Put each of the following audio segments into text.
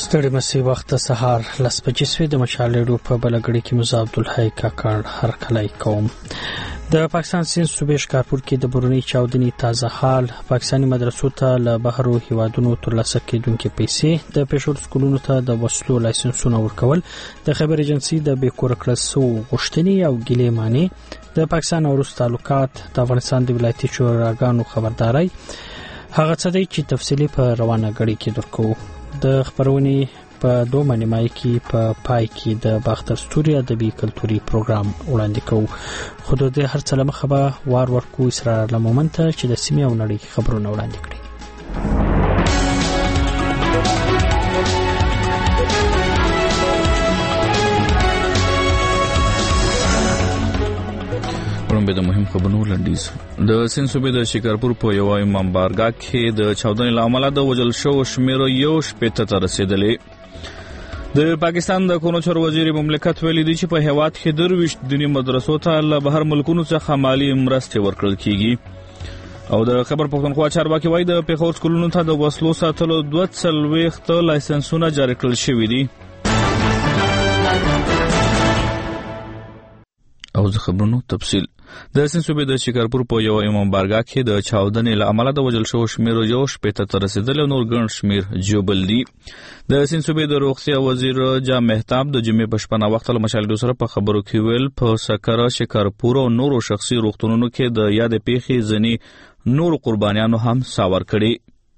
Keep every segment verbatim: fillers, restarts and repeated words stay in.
ستړي مسي وخت سهار لس بجې سوې د مشالېړو په بلګړي کې موسی عبدالحی کاکړ هر کلی کوم. د پاکستان سیند صوبې شکارپور کې د برونی چاودنې تازه حال، پاکستاني مدرسو ته له بهرو هیوادونو ترلاسه کېدونکې پیسې، د پېښور سکولونو ته د وسلو لایسنسونه ورکول، د خبر ایجنسي د بې کوره کړل شوو غوښتنې او ګیلې مانې، د پاکستان او روس تعلقات، د افغانستان د ولایتي شوراګانو خبرداري، هغه څه دی چې تفصیلي په روانه غړي کې درکو. د خبرونې په دوه نیمایي کې په پای کې د باختر ستوري ادبي کلتوري پروګرام وړاندې کوو. خو د دې هر څه لمخه به وار ورکو اسرار لمومن ته چې د سیمې او نړۍ خبرونه وړاندې کړي. ورنبه د مهم خبرونو لنډیز. د سیند صوبې د شکارپور په یو امام بارګاه کې د چاودنې له امله د وژل شوو شمېر یو شپېته ته رسیدلې. د پاکستان د کونو چارو وزیر مملکت ویلي دی چې په هیواد کې درویشت دیني مدرسو ته له بهر ملکونو څخه مالی مرستې ورکړل کیږي. او د خبر پښتونخوا چارواکي وایي د پېښور سکولونو ته د وسلو ساتلو دوه څلوېښت لایسنسونه جاري کړل شوي دي. او د خبرونو تفصیل. د سیند صوبې د شکارپور په یو امام بارګاه کې د چاودنې له امله د وژل شوو شمېر یو شپېته ته رسیدلی، نور ګڼ شمېر جوبل دي. د سیند صوبې د روغتیا وزیر جام مهتاب د جمعې په شپه ناوخته له مشالېدو سره په خبرو کې ویل په سکره، شکارپور او نورو شخصي روغتونونو کې د یادې پیښې ځینې نورو قربانیانو هم ساور کړي.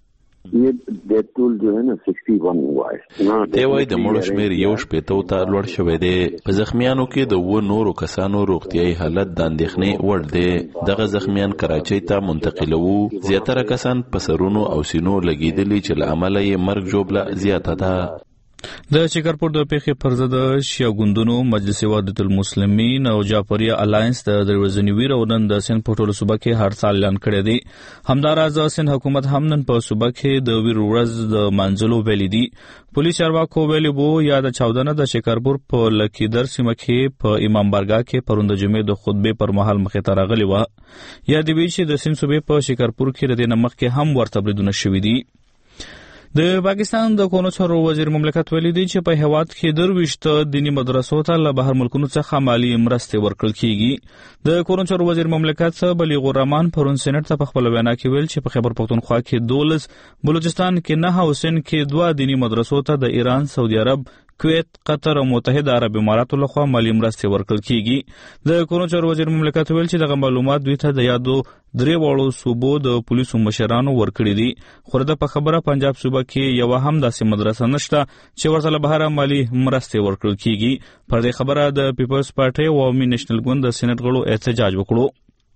دی وایي د مړو شمېر یو شپېتو ته لوړ شوی دی. په زخمیانو کې د اووه نورو کسانو روغتیایي حالت د اندېښنې وړ دی. دغه زخمیان کراچۍ ته منتقلوو. زیاتره کسان په سرونو او سینو لګېدلي چې له امله یې مرګ ژوبله زیاته ده. د شکارپور د پیښې پر ضد شیعه ګوندونو مجلس وحدت المسلمین او جعفریه الاینس د دروازنی ویر او نن د سیند په ټولو صوبه کې هړتال اعلان کړی دی. همداراز سیند حکومت هم نن په صوبه کې د ویر ورځ د منځلو ویلي دي. پولیس چارواکو ویلي وو یا د چاودنه د شکارپور په لکیدر سیمه کې په امام بارګاه کې پرون د جمعې د خطبې پر مهال مخې ته راغلې وه. یادې وي چې د سیند صوبې په شکارپور کې د دې نه مخکې هم ورته بریدونه شوي دي. د پاکستان د کونو چارو وزیر مملکت ویلي دی چې په هیواد کې درویشت دینی مدرسو ته له بهر ملکونو څخه مالی مرستې ورکړل کیږي. د کونو چارو وزیر مملکت بلیغ الرحمن پرون سېنات ته په خپل وینا کې ویل چې په خیبر پښتونخوا کې دولس، بلوچستان کې نه او سند کې دوه دینی مدرسو ته د ایران، سعودي عرب، کویت، قطر او متحده عرب اماراتو لخوا مالی مرستې ورکړل کیږي. د کونو چارو وزیر مملکت ویل چې دغه معلومات دوی ته د یادو درې واړو صوبو د پولیسو مشرانو ورکړي دي. خو د په خبره پنجاب صوبه کې یو هم داسې مدرسه نشته چې ورته له بهره مالی مرستې ورکړل کیږي. پر دې خبره د پیپلز پارټي او عوامي نېشنل ګوند د سېنات غړو احتجاج وکړو.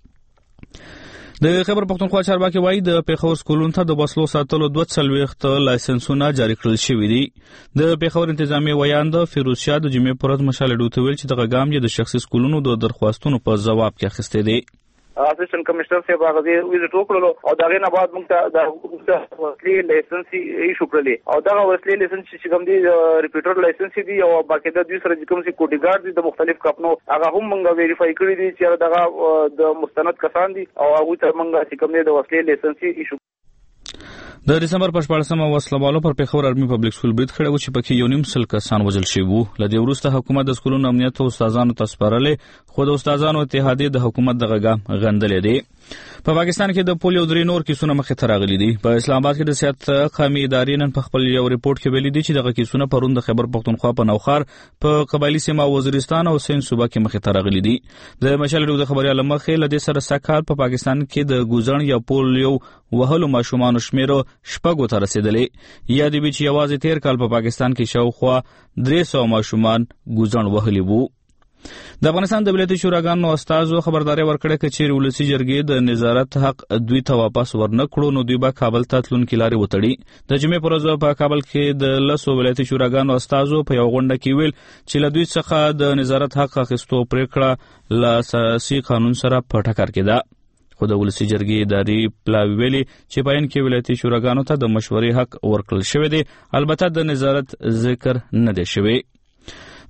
د خبر پښتونخوا چارواکي وایي د پېښور سکولونو ته د وسلو ساتلو دوه څلوېښت لایسنسونه جاري کړل شوي دي. د پېښور انتظامیه ویاند فیروز شاه د جمعې په ورځ مشالېدو ته ویل چې دغه ګام یې د شخصي سکولونو د درخواستونو په ځواب کې اخیستی دی. اسسټنټ کمشنر صاحب هغه ویزټ وکړلو او دغه نه بعد موږ ته د وسلې لایسنس ایشو کړلې او دغه وسلې لایسنس چې کوم دي ریپیټر لایسنس دي او باقاعده دوی سره کوم سي کوډي ګارد دي د مختلف کمپنو هغه هم موږ ویریفای کړی دي چې دغه د مستند کسان دي او هغه ته موږ چې کوم دي د وسلې لایسنس ایشو. د دسمبر په شپاړسمه وسلوالو پر پېښور آرمي پبلک سکول برید کړی و چې پکې یو نیم سل کسان وژل شوي وو. له دې وروسته حکومت د سکولونو امنیت او استادانو ته سپارلې، خو د استادانو اتحادیې د حکومت دغه ګام غندلی دی. په پاکستان کې د پولیو درې نور کیسونه مخې ته راغلي دي. په اسلام آباد کې د صحت قامي ادارې نن په خپل یو ریپورت کې ویلي دي چې دغه کیسونه پرون د خیبر پښتونخوا په نوخار، په قبایلي سیمه وزیرستان او سند صوبه کې مخې ته راغلي دي. د مشالېدو د خبري له مخې له دې سره سکهال په پاکستان کې د ګوزڼ یا پولیو وهلو ماشومانو شمېر شپږو ته رسېدلی. یادې وي چې یوازې تیر کال په پاکستان کې شاوخوا درې سوه ماشومان ګوزڼ وهلي وو. د افغانستان د ولایتي شوراګانو استازو خبرداري ورکړه چې چیرې ولسي جرګې د نظارت حق دوی ته واپس ورنه کړو نو دوی به کابل ته تلونکي لارې وتړي. د جمعې پر ورځ په کابل کې د لسو ولایتي شوراګانو استازو په یو غونډه کې ویل چې له دوی څخه د نظارت حق اخیستو پرېکړه له اساسي قانون سره په ټکر کې ده. خو د ولسي جرګې اداري پلاوي ویلي چې په عین کې ولایتي شوراګانو ته د مشورې حق ورکړل شوی دی، البته د نظارت ذکر نه دی شوی.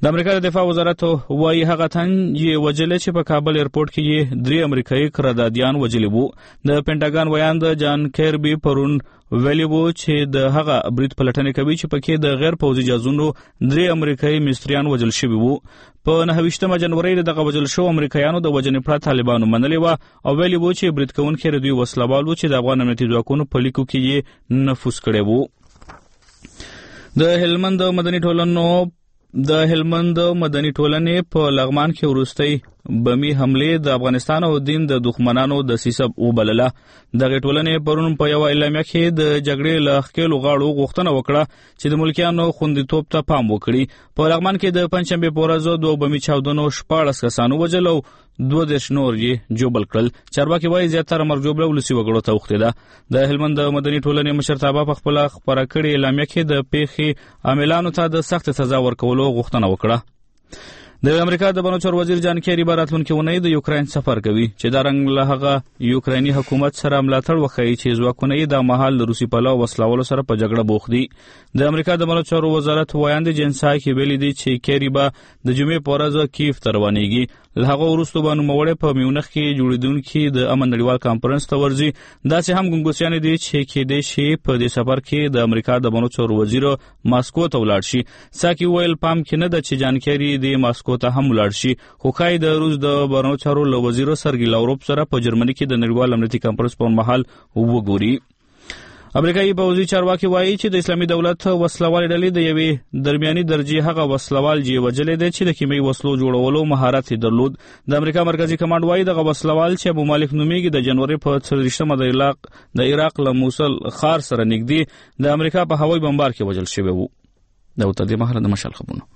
د امریکا د دفاع وزارت وايي هغه تن یې وجلې چې په کابل ایرپورټ کې یې درې امریکایي قراردادیان وجلې وو. د پینټاګان ویان د جان کیربي پرون ویلي وو چې د هغه برید پلټنې کوي چې پکې د غیر پوځي جازونو درې امریکایي مستریان وجل شوي وو. په نهه ویشتمه جنوري دغه وجل شو امریکایانو د وجنې پړه طالبانو منلې وه او ویلي وو چې برید کوونکي دوی وسلوال وو چې د افغان امنیتي ځواکونو په لیکو کې یې نفوذ کړی وو. د هلمند مدني ټولنو د هلمند مدني ټولنې په لغمان کې وروستۍ بمي حمله د افغانستان او دین د دښمنانو د سیسب وبلله. دغه ټولنې پرون په یو اعلامیه کې د جګړې له ښکېلو غاړو غوښتنه وکړه چې د ملکیانو خوندیتوب ته پام وکړي. په لغمان کې د پنځشنبې په ورځ دوه بمي چاودنو شپاړس کسان ووژل او دوه دېرش نور یې جوبل کړل. چارواکي وایي زیاتره مرګ جوړه ولسي وګړو ته اوښتې ده. د هلمند مدني ټولنې مشرتابه په خپله خپره کړې اعلامیه کې د پیښې عاملانو ته د سخت سزا ورکولو غوښتنه وکړه. د امریکا د بانو چارو وزیر جان کیری به راتلونکي اونۍ د یوکراین سفر کوي چې دا رنګ له هغه یوکرایني حکومت سره ملاتړ وکړي چې ځواکونه یې د مهال د روسي پلو وسلوالو سره په جګړه بوخت دي. د امریکا د بانو چارو وزارت وایاند جنسای کې ویلي دی چې کیری به د جمعې په ورځ کیف ته روانېږي. له هغه وروسته به نوموړی په میونخ کې جوړېدونکي د امن نړیوال کانفرنس ته ورځي. داسې هم ګنګوسیانې دي چې کېدای شي په دې سفر کې د امریکا د بانو چارو وزیر ماسکو ته ولاړ شي. ساکي ویل پام کې نه ده چې جان کیری د ماسکو ته هم ولاړ شي خو ښایي د روس د بانو چارو له وزیر سرګي لاوروف سره په جرمني کې د نړیوال امنیتي کانفرنس په مهال وګوري. امریکایي پوځي چارواکي وایي چې د اسلامي دولت وسلوال ډلې د یوې درمیاني درجې هغه وسلوال چې وجلې دی چې د کیمیاوي وسلو جوړولو مهارت یې درلود. د امریکا مرکزي کمانډ وایي دغه وسلوال چې ابو مالک نومیږي د جنوري په څلوېښتمه د عراق د عراق له موصل ښار سره نږدې د امریکا په هوایي بمبار کې وژل شوی وو. دا تر دې مهاله د مشال خبرونه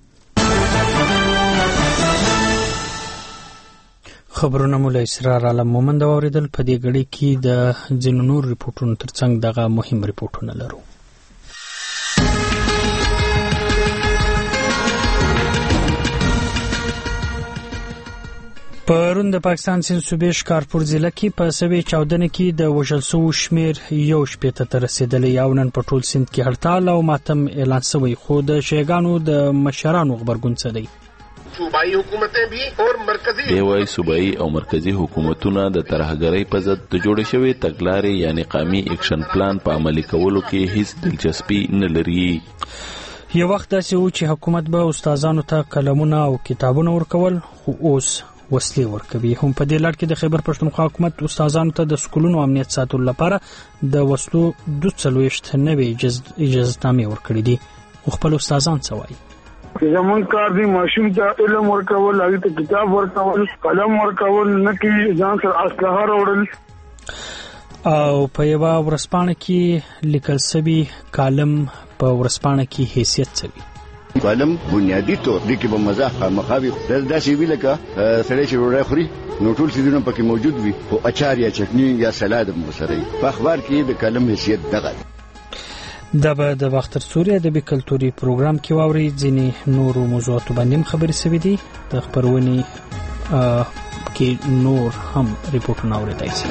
خبرونه مو له اسرار عالم مومند اوریدل. په دې غړي کې د ځینو نور ریپورتونو ترڅنګ دغه مهم ریپورتونه لرو. پرون د پاکستان سند صوبې شکارپور ضلع کې په سوي چاودنه کې د وژل شوو شمیر یو شپېته ته رسیدلی. یو نن په ټول سند کې هړتال او ماتم اعلان شوی خو د شیګانو د مشرانو خبرګون څه دی. صوبائی حکومتیں بھی اور مرکزی دی وای صوبائی او مرکزی حکومتونه د ترهګرۍ په ضد د جوړ شوی تګلارې یعنی قومي اکشن پلان په عملي کولو کې هیڅ دلچسپي نه لري. یو وخت داسې و چې حکومت به استادانو ته قلمونه او کتابونه ورکول خو اوس وسلې ورکوي. هم په دې لړ کې د خیبر پښتونخوا حکومت استادانو ته د سکولونو امنیت ساتلو لپاره د وسلو دوه څلوېښت نوې اجازهنامې ورکړې دي. خو خپل استادان څه وایي؟ زمون کار دی ماشوم ته علم ورکول، هغه ته کتاب ورکول، قلم ورکول، نه کې ځان سره اسلحه راوړل. او په یو ورسپانه کې لیکل سوي کالم په ورسپانه کې حیثیت سوي. کالم بنیادی طور دی کې به مزه مخاوي د داسې ویل کا سړی چې وړای خوري نو ټول سیدونه پکې موجود وي او اچار یا چټنی یا سلاد مو سره په اخبار کې د کالم حیثیت دغه. دا به د وختر سوري ادبي کلتوري پروګرام کې واوري. ځینې نورو موضوعاتو باندې خبرې شوې دي. د خبرونې کې نور هم ریپورتونه اورېدای شي.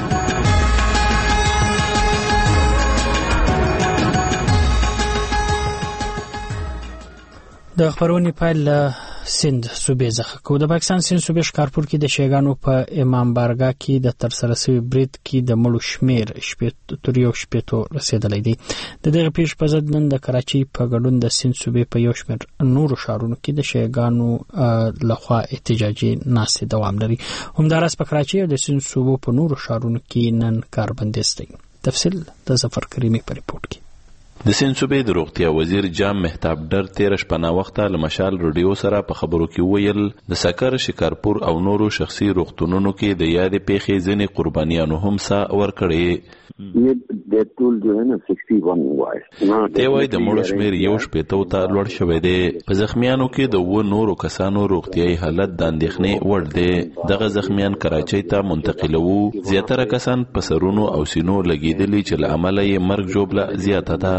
د خبرونې پیل سند صوبې څخه کو. د پاکستان سند صوبې شکارپور کې د شیګانو په امام بارګاه کې د ترسره شوی برید کې د مړو شمیر شپږ تر یو شپږ رسیدلی دی. د دغه پیښې په ضد نن د کراچۍ په ګډون د سند صوبې په یو شمیر نورو ښارونو کې د شیګانو لخوا احتجاجي ناستې دوام لري. همداراز په کراچۍ او د سند صوبو په نورو ښارونو کې نن کاربندیز دی. تفصیل د ظفر کریمي په ریپورت کې. د سند صوبې د روغتیا وزیر جام مهتاب ډر تیر شپه نا وخته له مشال رادیو سره په خبرو کې ویل د سکر شکارپور او نورو شخصي روغتونونو کې د یادې پیښې ځینې قربانیانو هم سا ورکړي. د ټول جو نه اکسیس ون وای دی وای د مړو شمیر یو شپېته ته لوړ شوی دی. په زخمیانو کې د و نورو کسانو روغتیايي حالت د اندېښنې وړ دی. دغه زخمیان کراچۍ ته منتقلوو. زیاتره کسان په سرونو او سینو لګیدلي چې له امله یې مرګ جوړه زیاته ده.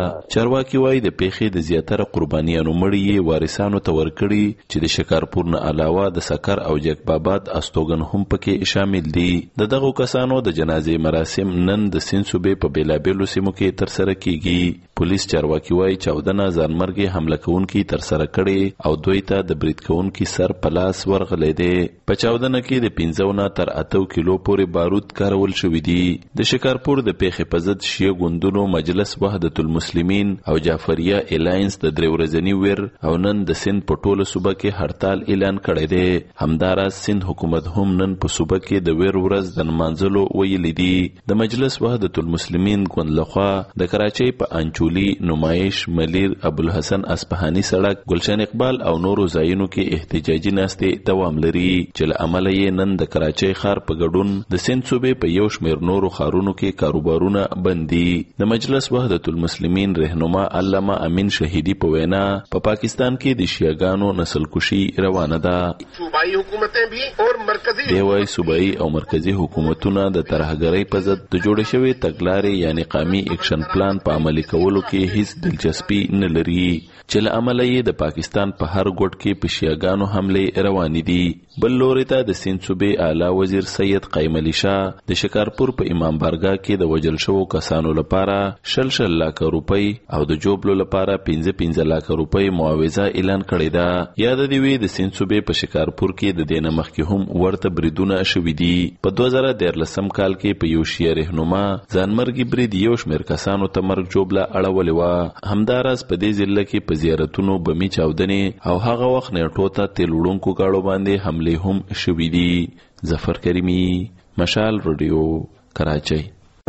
چارواکي وایي د پیښې د زیاتره قربانیانو مړي وارثانو ته ورکړي چې د شکارپور نه علاوه د سکر او جګباباد استوګن هم پکې شامل دي. د دغو کسانو د جنازې مراسم نن د سیند صوبې په بیلابیلو سیمو کې ترسره کیږي. پولیس چارواکي وایي چاودنه ځانمرګي حمله کوونکي ترسره کړي او دوی ته د برید کوونکي سر په لاس ورغلی دی. په چاودنه کې د پنځه نه تر اته کیلو پورې بارود کارول شوي دي. د شکارپور د پیښې په ضد شیعه ګوندونو مجلس وحدت المسلمین او جعفریه الاینس د درې ورځني ویر او نن د سیند په ټوله صوبه کې هړتال اعلان کړی دی. همداراز سیند حکومت هم نن په صوبه کې د ویر ورځ د نمانځلو ویلي دي. د مجلس وحدت المسلمین ګوند لخوا د کراچۍ په انچولی، نمایش، ملیر، ابوالحسن اصفهاني سړک، گلشن اقبال او نورو ځایونو کې احتجاجي ناستې دوام لري چې له امله یې نن د کراچۍ ښار په ګډون د سیند صوبې په یو شمېر نورو ښارونو کې کاروبارونه بند دي. د مجلس وحدت المسلمین رهنما علامه امین شهیدی په وینا په پا پاکستان کې د شیعاګانو نسل کشي روانه ده. صوبائی حکومتیں بھی اور مرکزی دی وايي صوبائی او مرکزی حکومتونه د ترهګرۍ په ضد د جوړ شوی تګلارې یعنی قومي اکشن پلان په عملي کولو کې هیڅ دلچسپي نه لري چې له امله یې د پاکستان په هر ګوټ کې په شیعاګانو حملې روانې دي. بل لوري ته د سیند صوبې اعلی وزیر سید قیم علي شاه د شکارپور په امام بارګاه کې د وژل شوو کسانو لپاره شل شل لاکه روپۍ او د جوبلو لپاره پنځه پنځه لاکه روپۍ معاوضه اعلان کړې ده. یاد دی وی د سیند صوبې په شکارپور کې د دینه مخکې هم ورته بریدونه شوي دي. په دوه زره دیارلسم کال کې په یو شیعه رهنما ځانمرګي برید یو شمېر کسانو ته مرګ جوبله اړولې وه. همداراز په دې ضلع کې په زیارتونو بمي چاودنې او هغه وخت نیټو ته تیل وړونکو ګاډو باندې حملې هم شوي دي. ظفر کریمی، مشال رادیو، کراچۍ.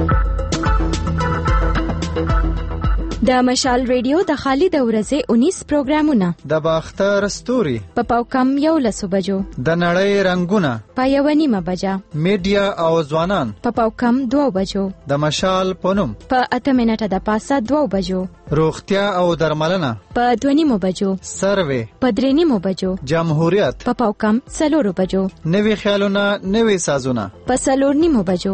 د مشال ریډیو د خالد ورځې انیس پروګرامونه د باختر ستوري په پاوکم یو لسو بجو، د نړۍ رنگونه په یو نیمه بجه، میډیا او ځوانان په پاوکم دوه بجو، د مشال پونم په اته منټه د پاسه دوه بجو، روغتیا او درملنه په دوه نیمه بجو، سروې په درې نیمه بجو، جمهوریت په پاوکم څلور بجو، نوي خیالونه نوي سازونه په څلور نیمه بجو.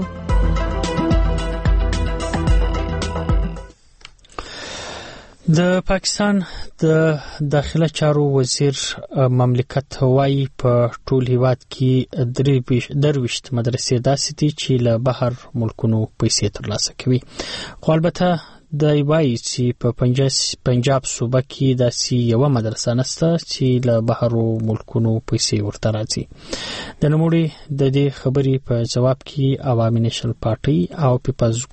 د پاکستان د داخله چارو وزیر مملکت وایي په ټول هیواد کې درې درويشت مدرسې داسې دي چې له بهر ملکونو پیسې ترلاسه کوي. خو البته د وایي چې په پنجاب صوبه کې داسې یو مدرسه نشته چې له بهر ملکونو پیسې ورته راځي. د نوموړي د دې خبرې په جواب کې عوامي نېشنل پارټي او پیپلز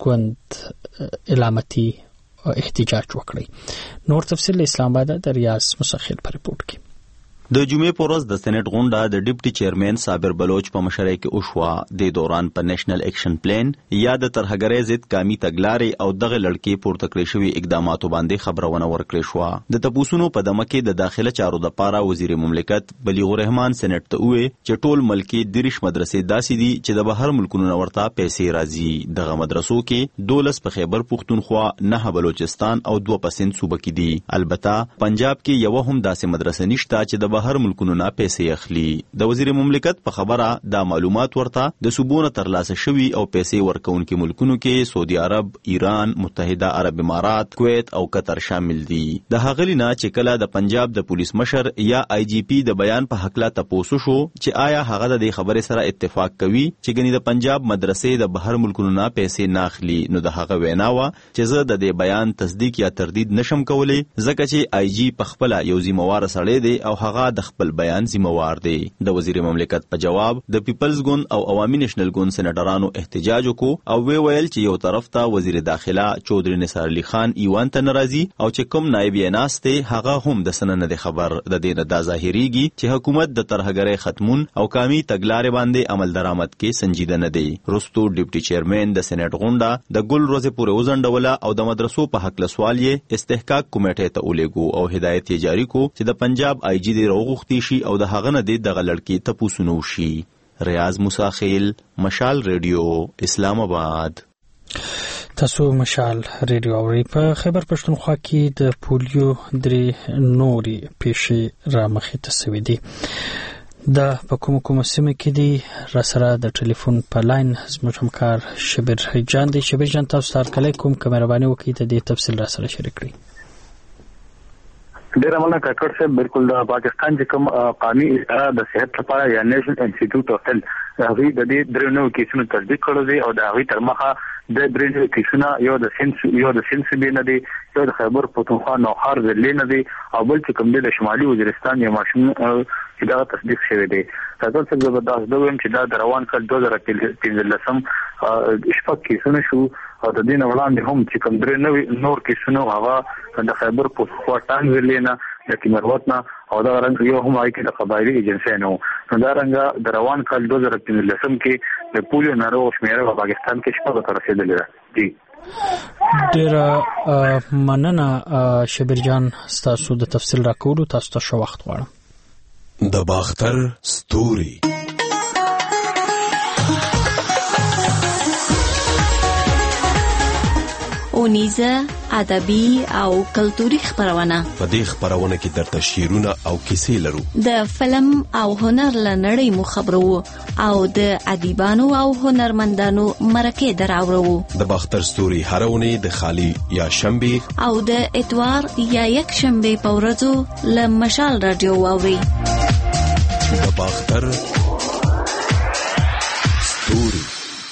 ګوند علامتي احتجاج وکړي. نور تفصیل اسلام آباد د ریاض مسخر پر رپورت کې. د جمعې په ورځ د سېنات غونډه د ډیپټي چیرمن صابر بلوچ په مشرۍ کې وشوه. د دوران په نېشنل اکشن پلان یا د ترهګرۍ ضد قومي تګلارې او دغه لړکې پورته کړې شوې اقداماتو باندې خبرونه ورکړې شوه. د تپوسونو په دمه کې د داخله چارو د پاره وزیر مملکت بلیغ الرحمن سېنات ته وویل چې ټول ملکي دریش مدرسې داسې دي چې د بهر ملکونو نه ورته پیسې راځي. دغه مدرسو کې دولس په خیبر پختونخوا، نه بلوچستان او دوه په سند صوبه کې دي. البته پنجاب کې یو هم داسې مدرسه نشته چې د بهر ملکونو نه پیسې اخلي. د وزیر مملکت په خبره دا معلومات ورته د صوبونو ترلاسه شوي او پیسې ورکونکي ملکونو کې سعودي عرب، ایران، متحده عرب امارات، کویت او قطر شامل دي. د هغلی نه چې کله د پنجاب د پولیس مشر یا آی جی پی د بیان په حق لا تاسو شو چې آیا هغه د دې خبرې سره اتفاق کوي چې ګنې د پنجاب مدرسې د بهر ملکونو نه پیسې نه اخلي. نو د هغه وینا و چې زه د دې بیان تصدیق یا تردید نشم کولی ځکه چې آی جی په خپل یو ذمہوار سړی دی او هغه د خپل بیان ذمہوار دی. د وزیر مملکت په جواب د پیپلز ګوند او عوامي نېشنل ګوند سېناټرانو احتجاج وکړو او وی ویل چې یو طرف ته وزیر داخله چودري نثار علي خان ایوان ته ناراضي او چې کوم نائب یې ناسته هغه هم د سنن د خبر د دې د ظاهريږي چې حکومت د ترهګرۍ ختمون او قومي تګلارې باندې عمل درآمد کې سنجیده نه دی. رستو ډیپټي چیرمن د سېنات غونډه د ګل روزه پورې وزنډوله او د مدرسو په حق له سوال یې استحقاق کمیټې ته ولېګو او هدایت یې جاری کو چې د پنجاب آی جی دی روغختي شي او د هغه نه د دغه لړکی ته پوسونو شي. ریاض مساخیل، مشال ریډیو، اسلام آباد. تاسو مشال ریډیو اوري. په خیبر پښتونخوا کې د پولیو درې نوري پیښې را مخې ته شوې دي. دا په کوم کوم سیمه کې دي را سره د ټلیفون په لاین زموږ همکار شبیر جان دی. شبیر جان تاسو ته کله کوم کمرباني وکړي ته د تفصیل را سره شریک کړئ. ډیر مننه کاکړ صاحب. بالکل د پاکستان چې کوم قومي اداره د صحت لپاره یا نیشنل انسټیټیوټ اف هیلث هغه د دې درنو کیسونو تصدیق کړی دی او د هغه تر مخه د درنو کیسونو یو د سنس یو د سنس نه دی، یو د خیبر پختونخوا نوخار ضلع نه دی او بل چې کوم د شمالي وزیرستان یا ماشوم چې دا تصدیق شوی دی. تاسو څنګه زبردست دویم چې دا د روان کال دوه زره پنځلسم شپږ کیسونه شو او د دې نه وړاندې هم چې کوم درنو نور کیسونه هغه د خیبر پختونخوا ټانګ ضلع نه د کیمروت نه او دا رنګ یو هم آی کې د قبایلی ایجنسی نه نو دا رنګ د روان کال دوه زره پنځلسم کې د پولیو ناروغ شمیره په پاکستان کې شپږ ته رسیدلې ده. جی ډیر مننه شبیر جان تاسو د تفصیل راکولو. تاسو ته ښه وخت غواړم. د باختر ستوري اونیزه ادبي او کلتوري خبرونه. په دې خبرونه کې درته شعرونه او کیسې لرو. د فلم او هنر لنړۍ مو خبرو او د ادیبانو او هنرمندانو مرکه دراوړو. د باختر ستوري هرونه د خالی یا شنبه او د اتوار یا یک شنبه په ورځو ل مشال رادیو واوري. د باختر ستوري.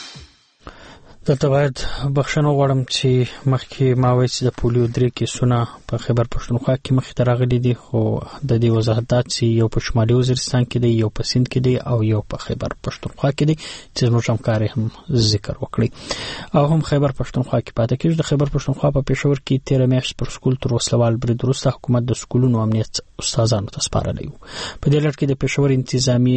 دلته باید بخښنه غواړم چې مخکې ما وایي چې د پولیو درې کیسونه په خیبر پښتونخوا کې مخې ته راغلي دي، خو د دې وضاحت دا چې یو په شمالي وزیرستان کې دی، یو په سیند کې دی او یو په خیبر پښتونخوا کې دی چې زموږ همکار هم ذکر وکړي او هم خیبر پښتونخوا کې پاتې کېږي. د خیبر پښتونخوا په پېښور کې تیره میاشت پر سکول تر وسلوال برید وروسته حکومت د سکولونو امنیت استادانو ته سپارلی و. په دې لړ کې د پېښور انتظامی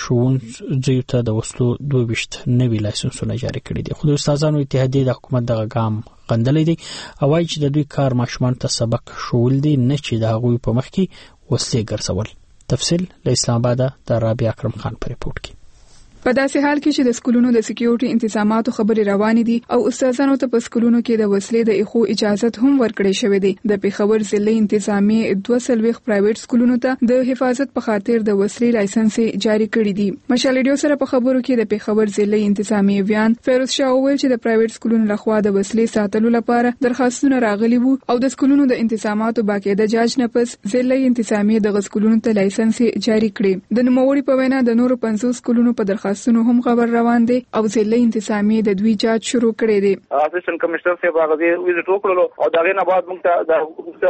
ښوونځیو ته د وسلو دوه ویشت نوي لایسنسونه جاري کړي دي، خو د استادانو اتحادیې د حکومت دغه ګام غندلی دی او وایي چې د دوی کار ماشومان ته سبق ښوول دي، نه چې د هغوی په مخ کې وسلې ګرځول. تفصیل له اسلام آباد د رابعه اکرم خان په ریپورت کې. په داسې حال کې چې د سکولونو د سکیورټي انتظاماتو خبرې روانې دي او استادانو ته په سکولونو کې د وسلې د اخو اجازه هم ورکړې شوې ده. د پیښور ضلع انتظامی دوه سلويخ پرایویټ سکولونو ته د حفاظت په خاطر د وسلې لایسنس جاری کړی دي. مشال ریډیو سره په خبرو کې د پیښور ضلع انتظامی ویان فیروز شاه وویل چې د پرایویټ سکولونو لخوا د وسلې ساتلو لپاره درخواستونه راغلي وو او د سکولونو د انتظاماتو باقاعده جاج نه پس ضلع انتظامی د سکولونو ته لایسنس جاری کړي. د نوموړي په وینا د نورو پنځوس سکولونو په درخواست سونو هم خبر روان دي او ضلع انتظامی د دوی جاج شروع کړی دی. اسسټنټ کمشنر صاحب هغه ویزټ وکړلو او دا غي نه بعد موږ ته د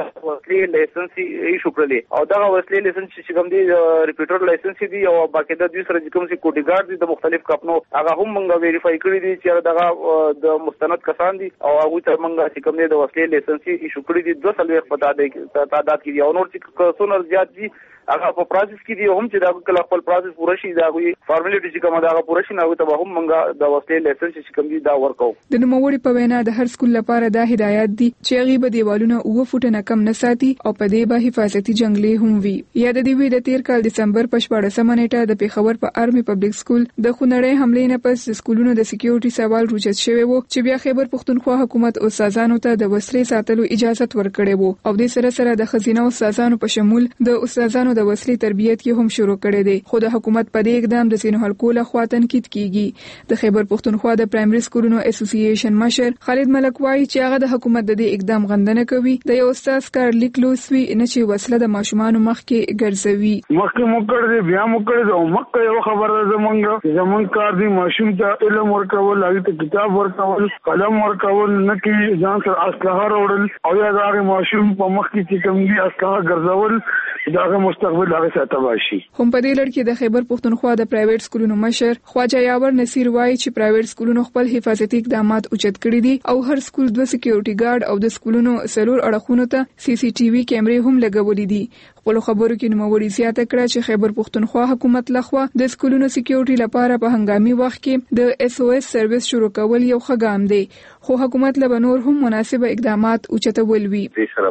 وسلې لایسنس ایشو کړلې او دا وسلې لایسنس چې کوم دی ریپیټر لایسنس دی او باقاعده دوی سره کوم سي کوډي ګارد دي د مختلف کمپنو هغه هم موږ ویریفای کړی دي چې دا د مستند کسان دي او هغه ته موږ چې کوم دی د وسلې لایسنس ایشو کړی دي دوه سلوي په تعداد کې او نور چې څونر زیات دي هغه په پروسس کې دي هم چې دا کله خپل پروسس پوره شي دا غوي فارمالیټي چې کومه دا پوره شي نو ته هم موږ د وسلې لایسنس چې کوم دي دا ورکو. د نوموړي په وینا د هر سکول لپاره دا هدایت دي چې هغه به دیوالونه اوه فوټه نه کم نه ساتي او په دې به حفاظتي جنگلې هم وي. یا د دې وی د تیر کال دسمبر په شپږمه نیټه د پیښور په ارمي پبلک سکول د خونړې حملې نه پس د سکولونو د سکیورټي سوال روجت شوی وو چې بیا خیبر پښتونخوا حکومت او استادانو ته د وسلې ساتلو اجازه ورکړې وو او د سره سره د خزینه او استادانو په شمول د استادانو د وسلې تربیت کې هم شروع کړي دي. خو د حکومت په دې اقدام د سینو حلقو له خوا تنقید کیږي. د خیبر پښتونخوا د پرایمري سکولونو اسوسییشن مشر خالد ملک وایي چې هغه د حکومت د دې اقدام غندنه کوي. د یو استاد کار لیک لوسوي نه چې وسله د ماشومان مخ کې ګرځوي. مخکې مکړ دي بیا مکړ دي او مکه یو خبره زمونږ زمون کار دي ماشوم ته علم ورکول، هغه ته کتاب ورکول، قلم ورکول، نه کې ځان سره اسلحه وروړل او یا دا ماشوم په مخ کې چې کوم دي اسلحه ګرځول دا مستقبل هغه ساته باشي. هم په دې لړ کې د خیبر پښتونخوا د پرایویټ سکولونو مشر خواجه یاور نصیر وایي چې پرایویټ سکولونو خپل حفاظتي اقدامات اوچت کړي دي او هر سکول دوه سکیورټي ګارد او د سکولونو سلور اړخونو ته سی سی ټي وي کیمرې هم لګولې دي. خپل خبرو کې نوموړي زیاته کړه چې خیبر پښتونخوا حکومت لخوا د سکولونو سکیورټي لپاره په هنګامي وخت کې د اس او اس سرویس شروع کول یو ښه ګام دی، خو حکومت له نور هم مناسب اقدامات اوچتول وی.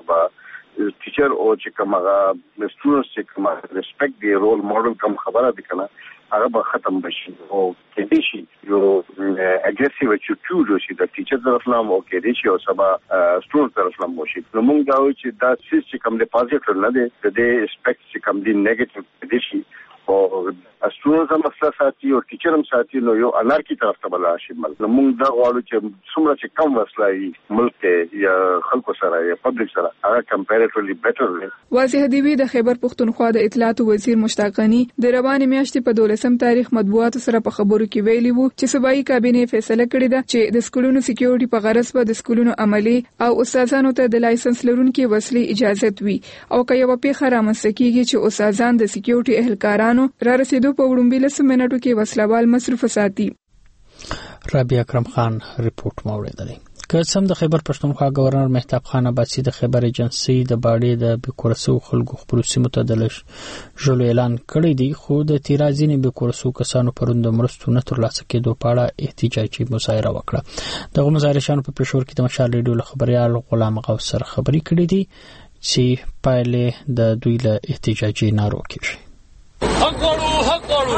ټیچر او چې کومه سټوډنټس چې کومه ریسپیکټ دی رول ماډل کوم خبره دي کنه هغه به ختم بشي او کې دي شي یو اګریسیو اټیټیوډ شي د ټیچر طرف نه او کې دي شي او سبا سټوډنټ طرف نه مو شي. نو موږ دا و چې دا سیس چې کوم دی پوزټیو نه دی د دې ریسپیکټ چې کوم دی نیگیټیو دي شي او استونز هم مسله ساتي او ټیچر هم ساتي نو یو انارکی طرف ته بل شي مل نو موږ دا غواړو چې څومره چې کم وسلای ملک یا خلکو سره یا پبلک سره هغه کمپیریټیولی بیټر وي. واضح دی د خیبر پختونخوا د اطلاعات وزیر مشتاق غنی د روانې میاشتې په دولسم تاریخ مطبوعات سره په خبرو کې ویلي وو چې صوبایي کابینه فیصله کړې ده چې د سکولونو سکیورټي په غرض به د سکولونو عملی او استادانو ته د لایسنس لرونکو وسلې اجازه وي او که یو پیښه رامنځته کیږي چې استادان د سکیورټي اهلکارانو را رسیدو په وړاندې لسم منټو کې وسلوال مصرف ساتي. رابعه اکرم خان رپورت موریدلی. که سم د خیبر پښتونخوا گورنر مهتاب خان عباسی د خیبر ایجنسی د باډې د بیکورسو خلکو خپل سیمه ته د ژوند اعلان کړی دی خو د تیرازینې بیکورسو کسانو پروند مرستو نه ترلاسه کېدو په اړه احتجاجي مظاهره وکړه. دغه مظاهرشانو په پېښور کې د مشال ریډیو خبريال غلام غوث سره خبري کړې دي چې پایلې د دوی له احتجاجي نارو کېږي. حق ورو حق ورو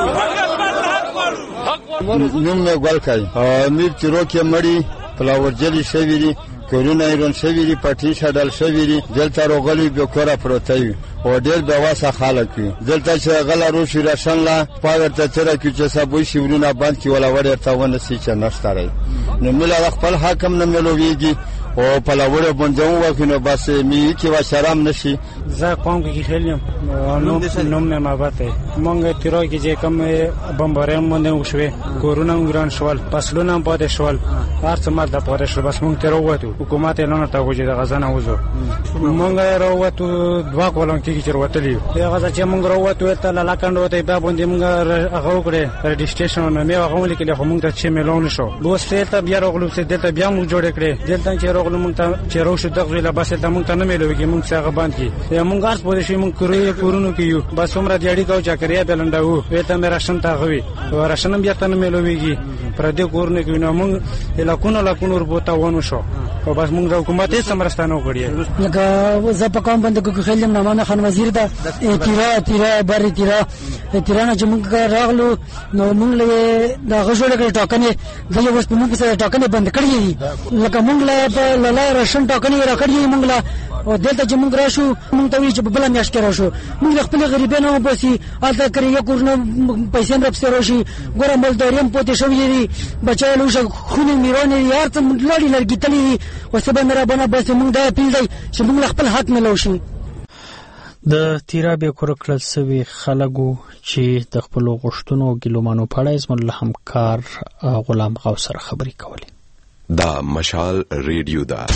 نوم مې ګل کای امیر چروکه مړی فلاور جلی شویری کورونه ایران شویری پټی شډل شویری دلته روغلی به کورا پروتای او ډیر به واسه خلک دلته چې غلا روشي راشن لا پاور ته تر کې چې سبوي شورونه باندې کې ولا وړ ته ونه سي چې نشتاري نو مله خپل حاکم نه ملويږي او په لاوړ باندې وکینو بس می کې وا شرم نشي. زه قوم کې خلیم نو نوم نه مابته مونږ تیرو کې چې کوم بمباریم باندې وشوي کورونه وران شول فصلونه باندې شول هر څه ماده پاره شو بس مونږ تیرو وته حکومت اعلان ته وځي د غزا نه وځو مونږ راوته دوا کولم کې چې وتلی دی غزا چې مونږ راوته ته لاکند وته به باندې مونږ هغه کړې رجسټریشن نه مې هغه ولیکل خو مونږ ته چې میلون شو بوس ته بیا راغلو چې دلته بیا مونږ جوړ کړې دلته چې راغلو مونږ ته چې روش دغه لا بس ته مونږ ته نه میلوږي مونږ څنګه باندې یا مونږ هر څه شي مونږ کورې کورونو کې یو بس عمر دی اړې کو چا کړیا بلنداو وته مې راشن تا غوي راشن بیا ته نه میلوږي پر دې کورونه کې نو مونږ لکونو لکونو وربوته ونه شو او بس مونږ حکومت یې سمرستانو کړی لکه زه په کوم باندې کو خلم نامه خان وزیر دا تیرا تیرا بری تیرا تیرا چې مونږ راغلو نو مونږ له دا غوښړه کې ټاکنه د یو وس په مونږ سره ټاکنه بند کړی لکه مونږ له لا راشن ټاکنه راکړی مونږ لا او دلته چې مونږ راشو مونږ ته وی چې په بل میاش کې راشو مونږ خپل غریبانو وبسي الته کړی یو کورنه پیسې هم راپسې راشي ګورم بل داریم پوتې شوې دي بچایلو شو خونې میرونه یار ته لړی لړګی تللی وسبه مې بنا بس مونږ دا پیل دی چې مونږ خپل حق ملو شي. د تیرابې کورکل سوي خلکو چې د خپل غشتونو ګلومانو پړای اسم الله همکار غلام غوث سره خبري کولې. دا مشال ریډیو دا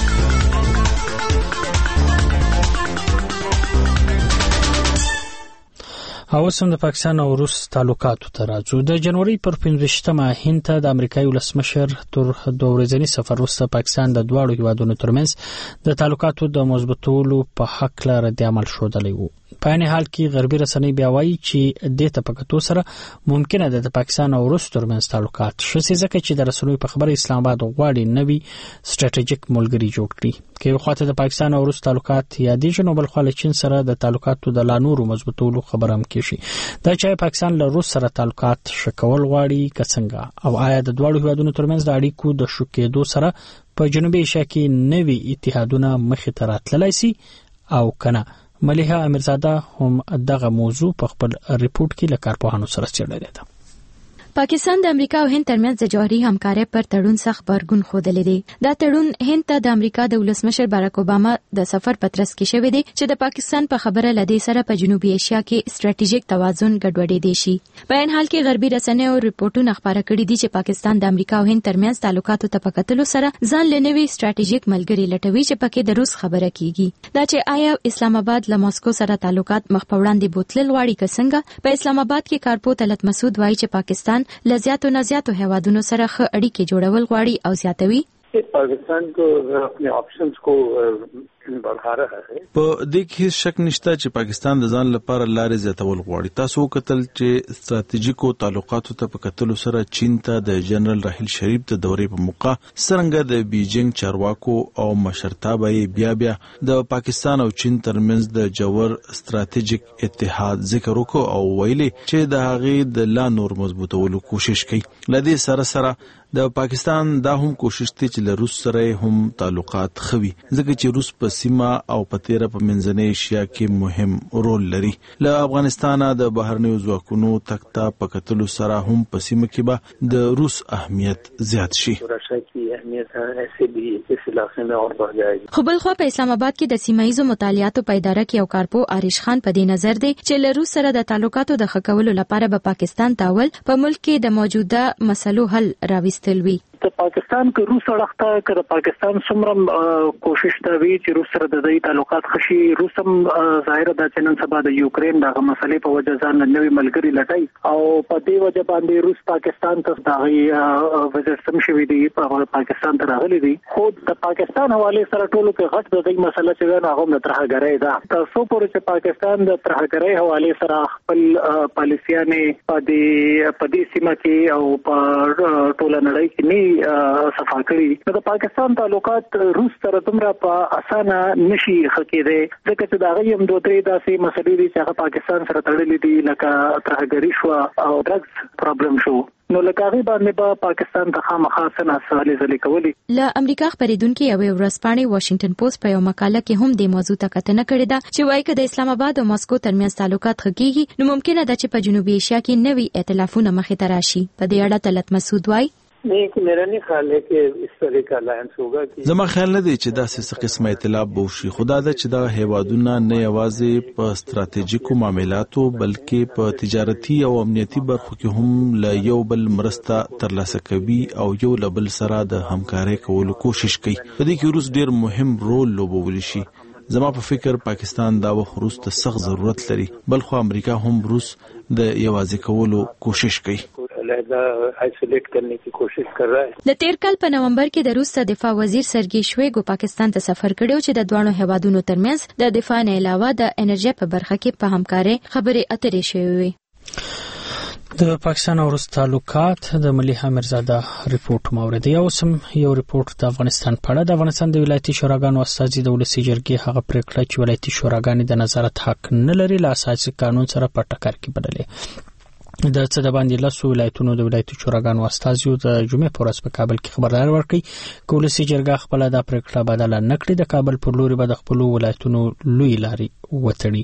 او سم د پاکستان او روس تعلقاتو ته راځو. د جنوري پر پنځویشتمه هند ته د امریکایي ولسمشر تر دوه ورځنی سفر وروسته پاکستان د دواړو هیوادونو ترمنځ د تعلقاتو د مضبوطولو په حق لاره د عمل شودلی وو. په عین حال کې غربي رسنۍ بیا وایي چې د تپکتو سره ممکنه ده د پاکستان او روس ترمنځ تعلقات شسي ځکه چې د رسنۍ په خبره اسلام آباد غواړي نوي ستراتیژیک ملګری جوړ کړي. کې یو خاطر د پاکستان او روس تعلقات یادېږي نو بل خو له چین سره د تعلقاتو د لا نورو مضبوطولو خبره هم کیږي. دا چې پاکستان له روس سره تعلقات شکول غواړي کڅنګه او آیا د دواړو هیوادونو ترمنځ د اړیکو د شکېدو سره په جنوبي ایشیا کې نوي اتحادونه مخې ته راتللی سي او کنه. ملیحه امیرزاده هم دغه موضوع په خپل ریپورت کې له کارپوهانو سره څېړلې ده. پاکستان د امریکا او هند ترمنځ د جوهري همکارۍ پر تړون سخت غبرګون ښودلی دی. دا تړون هند ته د امریکا د ولسمشر باراک اوباما د سفر په ترڅ کې شوی دی چې د پاکستان په خبره لدې سره په جنوبي ایشیا کې ستراتیژیک توازن ګډوډې دی شي. په ان حال کې غربي رسنۍ او ریپورتونه خبره کړي دي چې پاکستان د امریکا او هند ترمنځ تعلقاتو ته په کتلو سره ځان له نوي ستراتیژیک ملګری لټوي چې پکې د روس خبره کیږي. دا چې آیا اسلام آباد له ماسکو سره تعلقات مخ په وړاندې بوتلل غواړي که څنګه. په اسلام آباد کې کارپو طلعت مسعود وایي چې پاکستان لزیاتو نزیاتو هیوادونو سره ښه اړیکې جوړول غواړي او زیاتوي. پاکستان کو خپل آپشنز کو بڑھا رہا ہے. په دې کې شک نشته چې پاکستان د ځان لپاره لارې زیاتول غواړي. تاسو کتل چې ستراتیژیکو تعلقاتو ته په کتلو سره چین ته د جنرال راحیل شریف د دورې په موقع څنګه د بیجینګ چارواکو او مشرتابه بیا بیا د پاکستان او چین ترمنځ د جوړ ستراتیژیک اتحاد ذکر وکړ او ویلي چې د هغې د لا نور مضبوطولو کوشش کوي. لدې سره سره د پاکستان دا هم کوشش دی چې له روس سره هم تعلقات خوي ځکه چې روس په سیمه او په تیره په منځنۍ ایشیا کې مهم رول لري. له افغانستانه د بهرنیو ځواکونو تکتا په کتلو سره هم په سیمه کې به د روس اهمیت زیات شي. خو بل خو په اسلام آباد کې د سیمایي مطالعاتو په اداره کې یو کارپو آریش خان په دې نظر دی چې له روس سره د تعلقاتو د ښه کولو لپاره به پاکستان تاول په ملک کې د موجوده مسلو حل راوستل وي. د پاکستان کې روس اړخته کړه پاکستان څومره کوشش دا وی چې روس سره د دې تعلقات خشي. روس هم ظاهر ده چې نن سبا د یوکرين دغه مسلې په وجه ځان نوې ملګری لټای او په دې وجه باندې روس پاکستان ته دغه وزیر سم شوی دی په پاکستان ته راغلی دی. خو د پاکستان حواله سره ټولو کې غټ د دې مسله چې هغه د ترهګرۍ ده. تاسو پورې چې پاکستان د ترهګرۍ حواله سره خپل پالیسیانه په دې په دې سیمه کې او په ټوله نړۍ کې نه صفا کړی. د پاکستان تعلقات روس سره دومره په اسانه نشي خکېده ځکه چې دا غیم دوه درې داسې مسلې دي چې هغه پاکستان سره تړلې دي لکه ترهګري شو او ډرګز پرابلم شو. نو لکه باندې به پاکستان ته خامخا سنا سوالې زلي کولی. له امریکا خبرېدونکو یو ورځپاڼې واشنگټن پوسټ په یو مقاله کې هم د موضوع ته کتنه کړې ده چې وايي چې د اسلام آباد او ماسکو ترمنځ تعلقات خکېږي نو ممکنه ده چې په جنوبي ایشیا کې نوي ائتلافونه مخې ته راشي. په دې اړه طلعت مسعود وايي नहीं कि मेरा नहीं ख्याल है कि इस तरह का अलायंस होगा कि زما خیال نه دی چې دا څه قسمه ائتلاف به وشي. خدا دا چې دا هیوادونه نه یوازې په ستراتیژیکو معاملاتو بلکې په تجارتي او امنیتي برخو کې هم له یو بل مرسته ترلاسه کوي او یو له بل سره د همکارۍ کولو کوشش کوي. په دې کې روس ډیر مهم رول لوبولی شي. زما په فکر پاکستان دا وخت روس ته سخت ضرورت لري بل خو امریکا هم روس د یوازې کولو کوشش کوي. آیسولیټ کرنے کی کوشش کر رہا ہے. د تیر کال په نومبر کې د روس دفاع وزیر سرګی شویګو پاکستان ته سفر کړو چې د دوه هیوادونو ترمنځ د دفاع نه علاوه د انرژي په برخه کې په همکارۍ خبرې اترې شوې وي. د پاکستان او روس تعلقات د ملي امیرزاده ریپورت موردی او سم یو ریپورت د افغانستان په اړه. د افغانستان د ولایتي شوراګانو استازي د ولسی جرګې هغه پریکړه چې ولایتي شوراګانې د نظارت حق نه لري له اساسي قانون سره په ټکر کې بدلې. د څه د باندې لاسو ولایتونو د ولایتي شوراګانو استازیو د جمعې په ورځ په کابل کې خبردار ورکړي چې ولسی جرګه خپل د پریکړه بدله نه کړي. د کابل پر لوري به د خپل ولایتونو لوی لاري وتړي.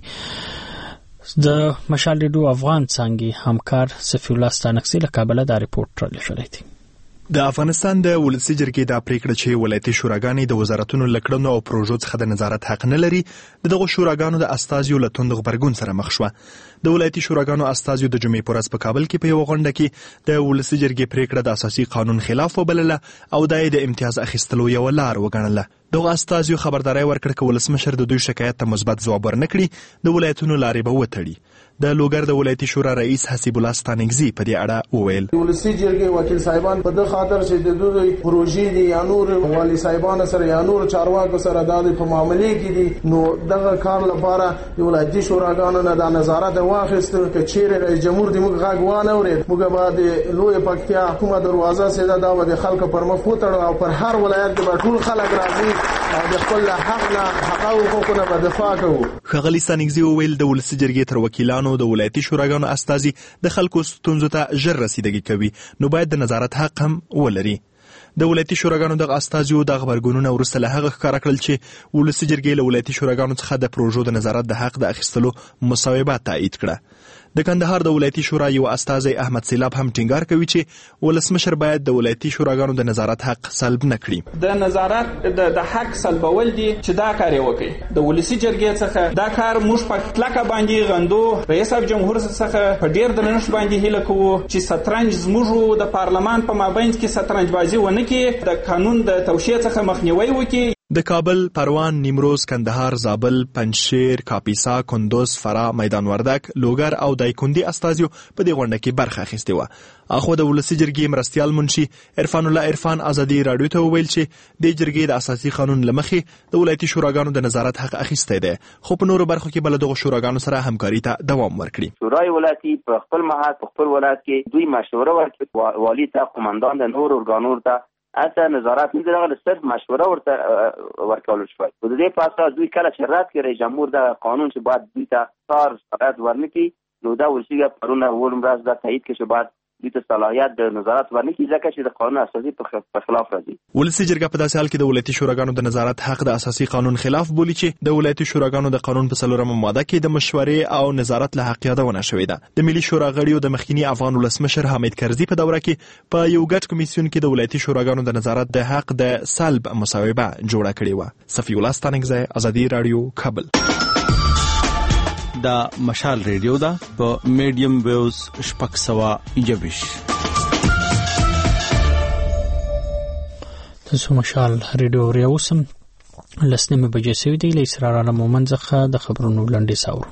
د مشال ریډیو افغان څنګه همکار صفی الله ستانکسي له کابل دا ریپورت را لښلای دی. د افغانستان د ولسی جرګې د پریکړه چې ولایتي شوراګانې د وزارتونو لکړنو او پروژو څخه د نظارت حق نه لري دغه شوراګانو د استازیو له توند غبرګون سره مخ شو. د ولایتي شوراګانو استازیو د جمعې په ورځ په کابل کې په یو غونډه کې د ولسی جرګې پریکړه د اساسي قانون خلاف وبلله او د امتیاز اخیستلو یو لار وګڼله. دغه استازیو خبرداري ورکړه چې ولسمشر د دوی شکایت ته مثبت ځواب ورنکړي د ولایتونو لارې به وتړي. د لوګر د ولایتي شورا رئیس حسیب الله ستانګزي په دې اړه وویل ولسی جرګې وکیل صاحبان په دغه خاطر چې د دوی پروژې دي یا نور والی صاحبان سره یا نور چارواکو سره د معاملې کې دي نو دغه کار لپاره د ولایتي شوراګانو نه د نظارت واخیستل چې چیرې رئیس جمهور دې موږ غاګ وانه ورید موږ به د لوی پکتیا کومه دروازه سیده دا د خلکو پر مخ وتړو او پر هر ولایت کې ټول خلک راځي او د خپل حق نه حق او حقوقونه په دفاع کوي. ښاغلي ستانګزي وویل د ولسی جرګې تر وکیلانو د ولایتي شوراګانو استازي د خلکو ستونزو ته ژر رسیدګي کوي نو باید د نظارت حق هم ولري. د ولایتي شوراګانو د استازیو د خبرګونونو ورسته له هغه ښکارا کړل چې ولسی جرګې له ولایتي شوراګانو څخه د پروژو د نظارت د حق د اخیستلو مصوبه تایید کړه. د کندهار د ولایتي شورا یو استازی احمد سیلاب هم ټینګار کوي چې ولسمشر باید د ولایتي شوراګانو د نظارت حق سلب نه کړي. د نظارت د حق سلبول دي چې دا کار وکړي. د ولسی جرګې څخه دا کار موږ په کلکه باندې غندو. رئیس جمهور څخه په ډیر درنښت باندې هیله کوو چې سترنج زموږ د پارلمان په مابین کې سترنج بازی ونه کړي د قانون د توشیح څخه مخنیوي وکړي. د کابل، پروان، نیمروز، کندهار، زابل، پنجشیر، کاپیسا، کندوز، فرا، میدان وردک، لوګر او دایکندي استازیو په دې غونډه کې برخه اخیستې و. اخو د ولسی جرګې مرستیال منشي عرفان الله عرفان ازادي رادیو ته ویل چې د جرګې د اساسي قانون لمخې د ولایتي شوراګانو د نظارت حق اخیستی دی خو په نورو برخو کې بل دغه شوراګانو سره همکاري ته دوام ورکړي. شورای ولایتي په خپل محل په خپل ولایت کې دوی مشوره ورکړي والی ته قومندان د نور ارګانونو ته اته نظارت نه درغله صرف مشوره ورته ورکول شوی. په دې پاسه دوی کله شرط کړي جمهور د قانون چې بعد دوی ته کار فقط ورنکي نو دا ورسیګه پرونه ورم راز دا تایید کې چې بعد دوی ته صلاحیت د نظارت ورنه کیږي ځکه چې د قانون اساسي په خلاف راځي. ولسي جرګه په داسې حال کې د ولایتي شوراګانو د نظارت حق د اساسي قانون خلاف بولي چې د ولایتي شوراګانو د قانون په څلورمه ماده کې د مشورې او نظارت له حق یادونه شوې ده. د ملي شورا غړیو د مخکینی افغان ولسمشر حامد کرزي په دوره کې په یو ګډ کمیسیون کې د ولایتي شوراګانو د نظارت د حق د سلب مصوبه جوړه کړې و. صفی الله ستانګزی، ازادي رادیو، کابل. دا مشال ریډیو دا په میډیم ویوز شپږ سوه یوویش. تاسو مشال ریډیو ریاوسم لسنیمه بجې سوي دی. له اسرار عالم مومن څخه د خبرونو لنډې ساورو.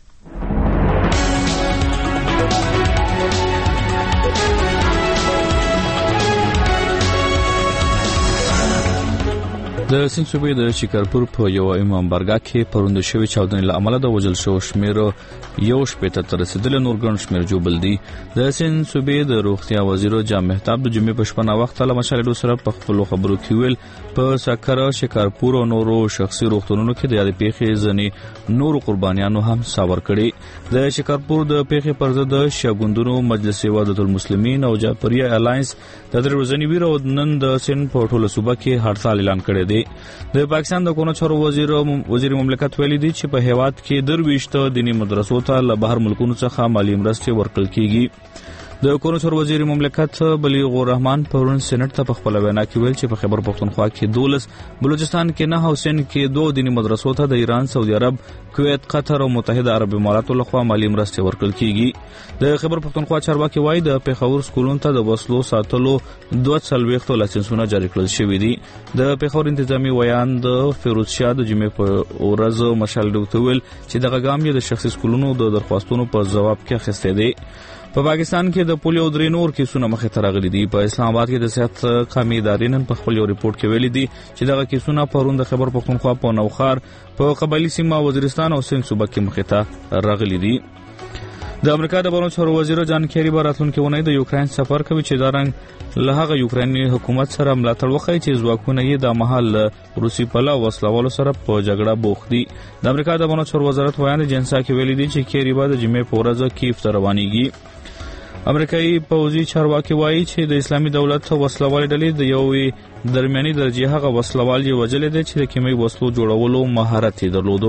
د سند صوبې د شکارپور په یو امام بارګاه کې پروند شوی چاودنې له امله د وژل شو شمیر یو شپېته تر رسیدل نور ګڼ شمیر جوړ دي. د سند صوبې د روغتیا وزیر جام مهتاب د جمعې په شپه نا وخت له مشالډو سره په خپل خبرو کې ویل په سکره شکارپور او نورو شخصي روغتونونو کې د یاد پیښې ځنې نورو قربانیانو هم ساور کړي. د شکارپور د پیښې پر ضد د شګوندونو مجلس وحدت المسلمین او جعفریه الاینس د درې ورځې ویرو نن د سند په ټوله صوبه کې هړتال اعلان کړی دی. د پاکستان د کونو چارو وزیر وزیر مملکت ویلي دی چې په هیواد کې درويشته دینی مدرسو ته له بهر ملکونو څخه مالی مرستې ورکړل کیږي. د کونو چارو وزیر مملکت بلیغ الرحمن پرون سېنات ته په خپل وینا کې ویل چې په خیبر پختونخوا کې دولس، بلوچستان کې نه او سند کې دوه دینی مدرسو ته د ایران، سعودي عرب، کویت، قطر او متحده عرب اماراتو لخوا مالی مرستې ورکړل کیږي. د خیبر پختونخوا چارواکي وایي د پیښور سکولونو ته د وسلو ساتلو دوه څلوېښت لایسنسونه جاری کړل شوي دي. د پیښور انتظامی ویان د فیروز شاه د جمعې په ورځ مشال ډوته ویل چې دغه ګام یې د شخصي سکولونو د درخواستونو په جواب کې اخیستی دی. په پاکستان کې د پولیو درې نور کیسونه مخې ته راغلي دي. په اسلام آباد کې د صحت قومي ادارې نن په خپل یو ریپورت کې ویلي دي چې دغه کیسونه پرون د خیبر پختونخوا په نوخار په قبایلی سیمه وزیرستان او سند صوبه کې مخې ته راغلي دي. د امریکا د بهرنیو چارو وزیر جان کیری به راتلونکي اونۍ د یوکرين سفر کوي چې دا رنګ له هغه یوکراني حکومت سره ملاتړ وکړي چې ځواکونه یې د مهال روسي پلا وسلوالو سره په جګړه بوخت دي. د امریکا د بهرنیو چارو وزارت ویان جنسا کې ویلي دي چې کیری به د جمعې په ورځ کیف ته روانيږي. امریکایي پوځي چارواکي وایي چې د اسلامي دولت وسلوال ډلې د یوې درمیاني درجه هغه وسلوال یې وجلې دي چې د کیمیاوي وسلو جوړولو مهارت یې درلودو.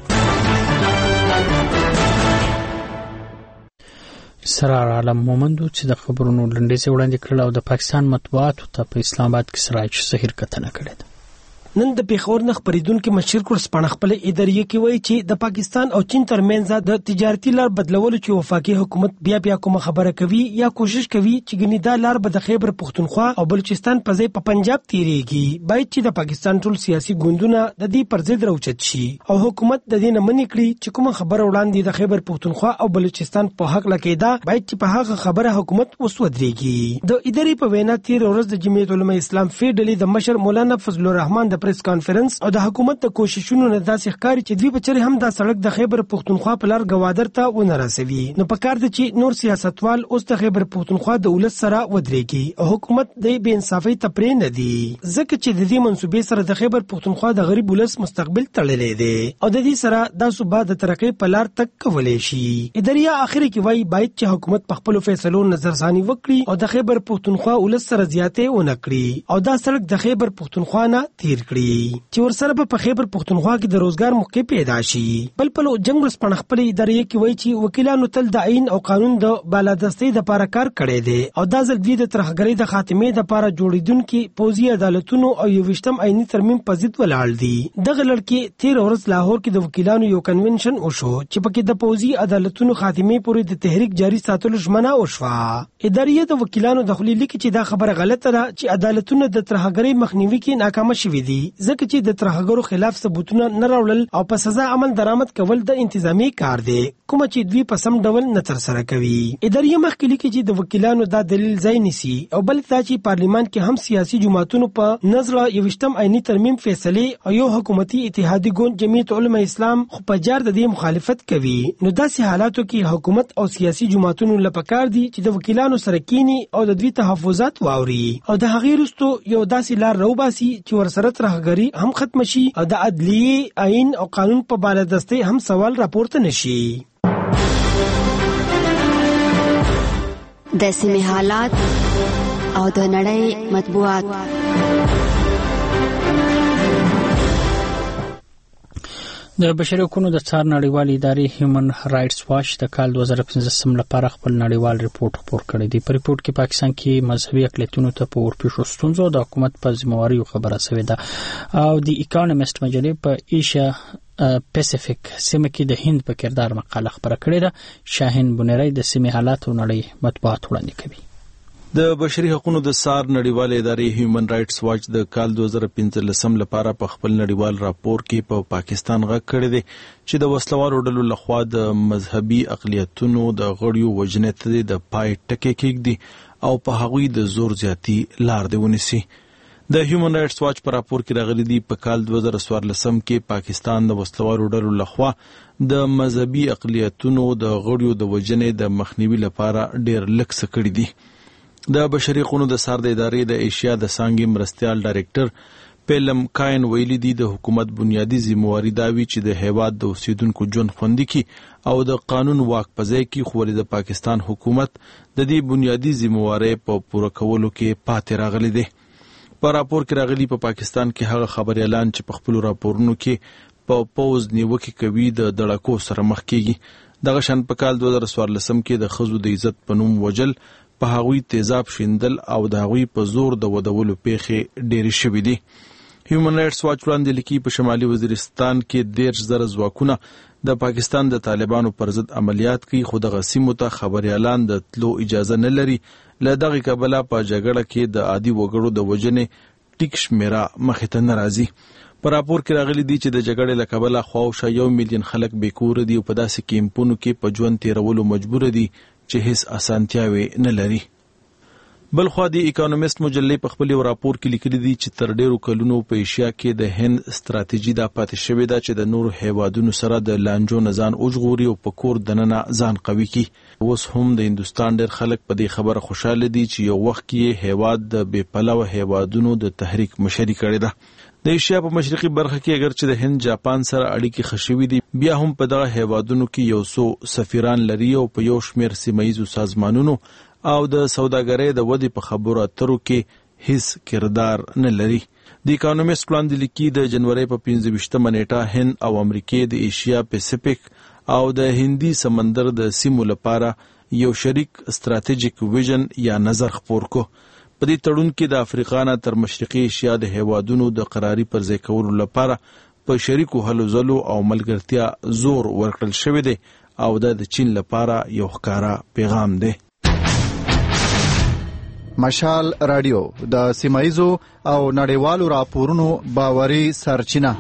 سرار عالم مومندو چې د خبرونو لنډیز وړاندې کړل او د پاکستان مطبوعاتو ته په اسلام آباد کې سراج سحر کتنه کړې ده. نن د پیښور نه خبرېدونکو مشر کورس پاڼه خپل ادارې کې وایي چې د پاکستان او چین ترمنځ د تجارتي لار بدلولو چې وفاقي حکومت بیا بیا کومه خبره کوي یا کوشش کوي چې ګنې دا لار به د خیبر پختونخوا او بلوچستان په ځای په پنجاب تیریږي. باید چې د پاکستان ټول سیاسي ګوندونه د دې پر ضد راوچت شي او حکومت د دې نه منې کړي چې کومه خبره وړاندې د خیبر پختونخوا او بلوچستان په حق لکېدا باید چې په هغه خبره حکومت وسودريږي. د ادارې په وینا تیر ورځ د جمعیت علماء اسلام فیډلې د مشر مولانا فضل الرحمن د پریس کانفرنس او د حکومت د کوششونو نه داسې ښکاري چې دوی په چره هم دا سړک د خیبر پختونخوا په لار گوادر ته ونه رسوي. نو په کار دي چې نور سیاستوال اوس د خیبر پختونخوا د ولس سره ودرېږي او حکومت د بې انصافۍ ته پرې نه دی ځکه چې د دې منسوبې سره د خیبر پختونخوا د غریب ولس مستقبل تړلې دی او د دې سره د صوبا د ترقۍ په لار تک کولای شي. ادارې اخر کې وایي باید چې حکومت په خپل فیصلو نظرثاني وکړي او د خیبر پختونخوا ولس سره زیاتې ونه کړي او دا سړک د خیبر پختونخوا نه تیر کړي چې ورسره په خیبر پختونخوا کې د روزګار موقع پیدا شي. بل په جنگ ورسپن خپل ادارې کې وایي چې وکیلانو تل د عین او قانون د بالادستۍ د لپاره کار کړی دی او دا ځل دوی د ترهګرۍ د خاتمې د لپاره جوړیدونکو پوځي عدالتونو او یو وشتم عیني ترمیم په ضد ولاړ دي. دغه لړکې تیر ورځ لاهور کې د وکیلانو یو کنونشن وشو چې پکې د پوځي عدالتونو خاتمې پورې د تحریک جاری ساتلو ژمنه وشوه. ادارې د وکیلانو د خلیلي کې چې دا خبره غلطه ده چې عدالتونه د ترهګرۍ مخنیوي کې ناکام شوي دي ځکه چې د ترهګرو خلاف ثبوتونه نه راوړل او په سزا عمل درآمد کول د انتظامی کار دی کوم چې دوی په سم ډول نه تر سره کوي. ادارې مخکې لیکي چې د وکیلانو دا دلیل ځای نیسي او بل دا چې پارلیمان کې هم سیاسي جماعتونو په نظر یوشتم عیني ترمیم فیصله او یو حکومتي اتحادی ګوند جمعیت علماء اسلام خو په جار د دې مخالفت کوي. نو داسې حالاتو کې حکومت او سیاسي جماعتونو لپاره دي چې د وکیلانو سره کینی او د دوی تحفظات واوري او د هغې وروسته یو داسې لار روباسي چې ورسره ترهګري هم ختم شي او د عدلیه عین او قانون په بالادستۍ هم سوال راپورته نشي. د سیمې حالات او د نړۍ مطبوعات. د بشري حقوقو د څار نړیوال ادارې هیومن رائټس واچ د کال دوه زره پنځه لپاره خپل نړیوال ریپورت خپور کړی دی. په ریپورت کې پاکستان کې مذهبي اقلیتونو ته په ورپېښو ستونزو د حکومت په ذمہواري خبره شوې ده او د اکانومست مجلې په ایشیا پیسفیک سیمه کې د هند په کردار مقاله خبره کړې ده. شاهین بنيري د سیمې حالات او نړۍ مطبوعات وړاندې کوي. د بشري حقوقو د سار نړیوال ادارې هیومن رائټس واچ د کال دوه زره پنځه لپاره په خپل نړیوال راپور کې په پا پاکستان غږ کړی دی چې د وسلوارو ډلو لخوا د مذهبي اقلیتونو د غړیو وژنې ته د پای ټکی کېږدي او په هغوی د زور زیاتی لار دی ونیسي. د هیومن رائټس واچ په راپور کې راغلي دی په کال دوه زره څوارلس کې پاکستان د وسلوارو ډلو لخوا د مذهبي اقلیتونو د غړیو د وژنې د مخنیوي لپاره ډېر لږ څه کړي دي. د بشري حقوقو د سار د ادارې د ایشیا د څانګې مرستیال ډایرکټر پیلم کاین ویلي دی د حکومت بنیادی ذمہواري دا وی چې د هیواد د اوسیدونکو ژوند خوندي کړي او د قانون واک په ځای کې خو د پاکستان حکومت د دې بنیادی ذمہواري په پوره کولو کې پاتې راغلی دی. په راپور کې راغلی په پاکستان کې هغه خبري اعلان چې په خپل راپورونو کې په پوز نیوکه کوي د دړکو سره مخ کیږي. دغه شان په کال دوه زره څوارلس کې د خزو د عزت په نوم وجل په هغوی تیزاب شیندل او د هغوی په زور د ودولو پیښې ډېرې شوې دي. هیومن رائټس واچ وړاندې لیکي په شمالي وزیرستان کې دېرش زره ځواکونه د پاکستان د طالبانو پر ضد عملیات کوي خو دغه سیمو ته خبري اعلان د تلو اجازه نه لري. له دغه کبله په جګړه کې د عادي وګړو د وژنې ټیک شمیره مخې ته نه راځي. په راپور کې راغلي دي چې د جګړې له کبله خواوشا یو میلیون خلک بېکوره دي او په داسې کیمپونو کې په ژوند تېرولو مجبور دي چې هیڅ اسانتیاوي نه لري. بلخوا د اکانومست مجلې په خپل راپور کې لیکلي دي چې تر ډیرو کلونو په ایشیا کې د هند ستراتیژي دا پاتې شوې ده چې د نورو هیوادونو سره د لانجو نه ځان وژغوري او په کور دننه ځان قوي کړي. اوس هم د هندوستان ډیر خلک په دې خبره خوشاله دي چې یو وخت کې هیواد د بې پلوه هیوادونو د تحریک مشري کړې ده. د ایشیا په مشرقي برخه کې اگر چې د هند جاپان سره اړیکې خښوي دي بیا هم په دغه هیوادونو کې یو څو سفیران لري او په یو شمېر سیمایي سازمانونو او د سوداګرۍ د ودې په خبرو اترو کې هیڅ کردار نه لري. د اکانومست وړاندې لیکي د جنوري په پنځه ویشتمه نیټه هند او امریکا د ایشیا پیسفیک او د هندي سمندر د سیمو لپاره یو شریک ستراتیژیک ویژن یا نظر خپور کو. په دې تړون کې د افریقا نه تر مشرقي ایشیا د هیوادونو د قراري پر ځای کولو لپاره په شریکو هلو ځلو او ملګرتیا زور ورکړل شوی دی او د چین لپاره یو ښکارا پیغام دی. مشال رادیو د سیمایزو او نړیوالو راپورونو باوري سرچینه.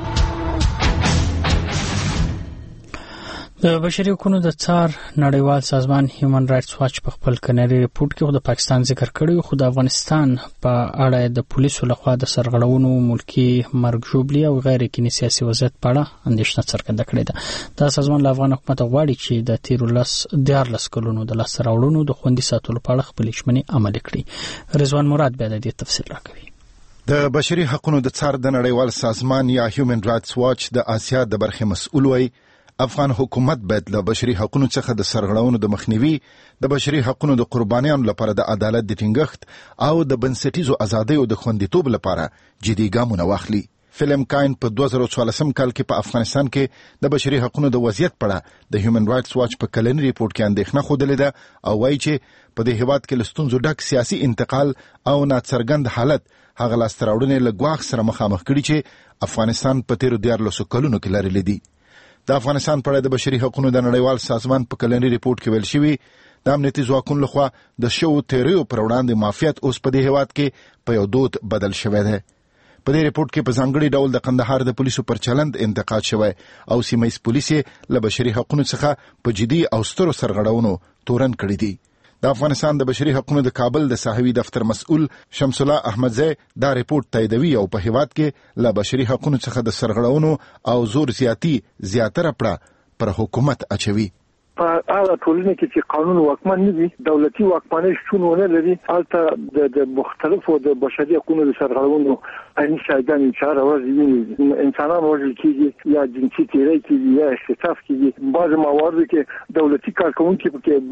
د بشري حقوقو د څار نړیوال سازمان هیومن رائټس واچ په خپل کناري ریپورت کې د پاکستان ذکر کړی خو د افغانستان په اړه د پولیسو لخوا د سرغړونو ملکی مرګ ژوبلي او غیر قانوني سیاسي وضعیت په اړه اندېښنه څرګنده کړې ده. دا سازمان له افغان حکومت غواړي چې د تیرو لس دیارلس کلونو د لاسته راوړنو د خوندي ساتلو په اړه خپلې ژمنې عملي کړي. رضوان مراد بیا د دې تفصیل راکوي. د بشري حقوقو د څار د نړیوال سازمان یا هیومن رائټس واچ د آسیا د برخې مسؤل وي افغان حکومت باید له بشري حقوقو څخه د سرغړونو د مخنیوي د بشري حقوقو د قربانیانو لپاره د عدالت د ټینګښت او د بنسټیزو ازادۍ او د خوندیتوب لپاره جدي ګامونه واخلي. فیلم کاین په دوه زره څوارلس کال کې په افغانستان کې د بشري حقوقو د وضعیت په اړه د هیومن رائټس واچ په کلنی ریپورت کې اندېښنه خوده ده او وایي چې په دې هیواد کې لستونزو ډک سیاسي انتقال او ناڅرګند حالت هغه لاسته راوړنې له ګواښ سره مخامخ کړي چې افغانستان په تیرو دیارلسو کلونو کې لرلې دي. د افغانستان په اړه د بشري حقوقو د نړیوال سازمان په کلنی ریپورت کې ویل شوی د امنیتي ځواکونو لخوا د شو تیریو پر وړاندې معافیت اوس په دې هیواد کې په یو دود بدل شوی دی. په دې ریپورت کې په ځانګړي ډول د قندهار د پولیسو پر چلند انتقاد شوی او سیمه ییز پولیس له بشري حقوقو څخه په جدي او سترو سرغړونو تورن کړی دي. د افغانستان د بشري حقوقو د کابل د صحوي دفتر مسؤل شمس الله احمدزی دا ریپورت تاییدوي او په هیواد کې له بشري حقوقو څخه د سرغړونو او زور زیاتی زیاتره پړه پر حکومت اچوي. په هغه ټولنه کې چې قانون واکمن نه وي دولتي واکمنۍ شتون ونه لري هلته د مختلفو د بشري حقوقو د سرغړونو عیني شاهدان چهار ورځې ویني انسانان وژل کیږي یا جنسي تیری کیږي یا اختطاف کیږي. بعض موارد کې دولتي کارکونکي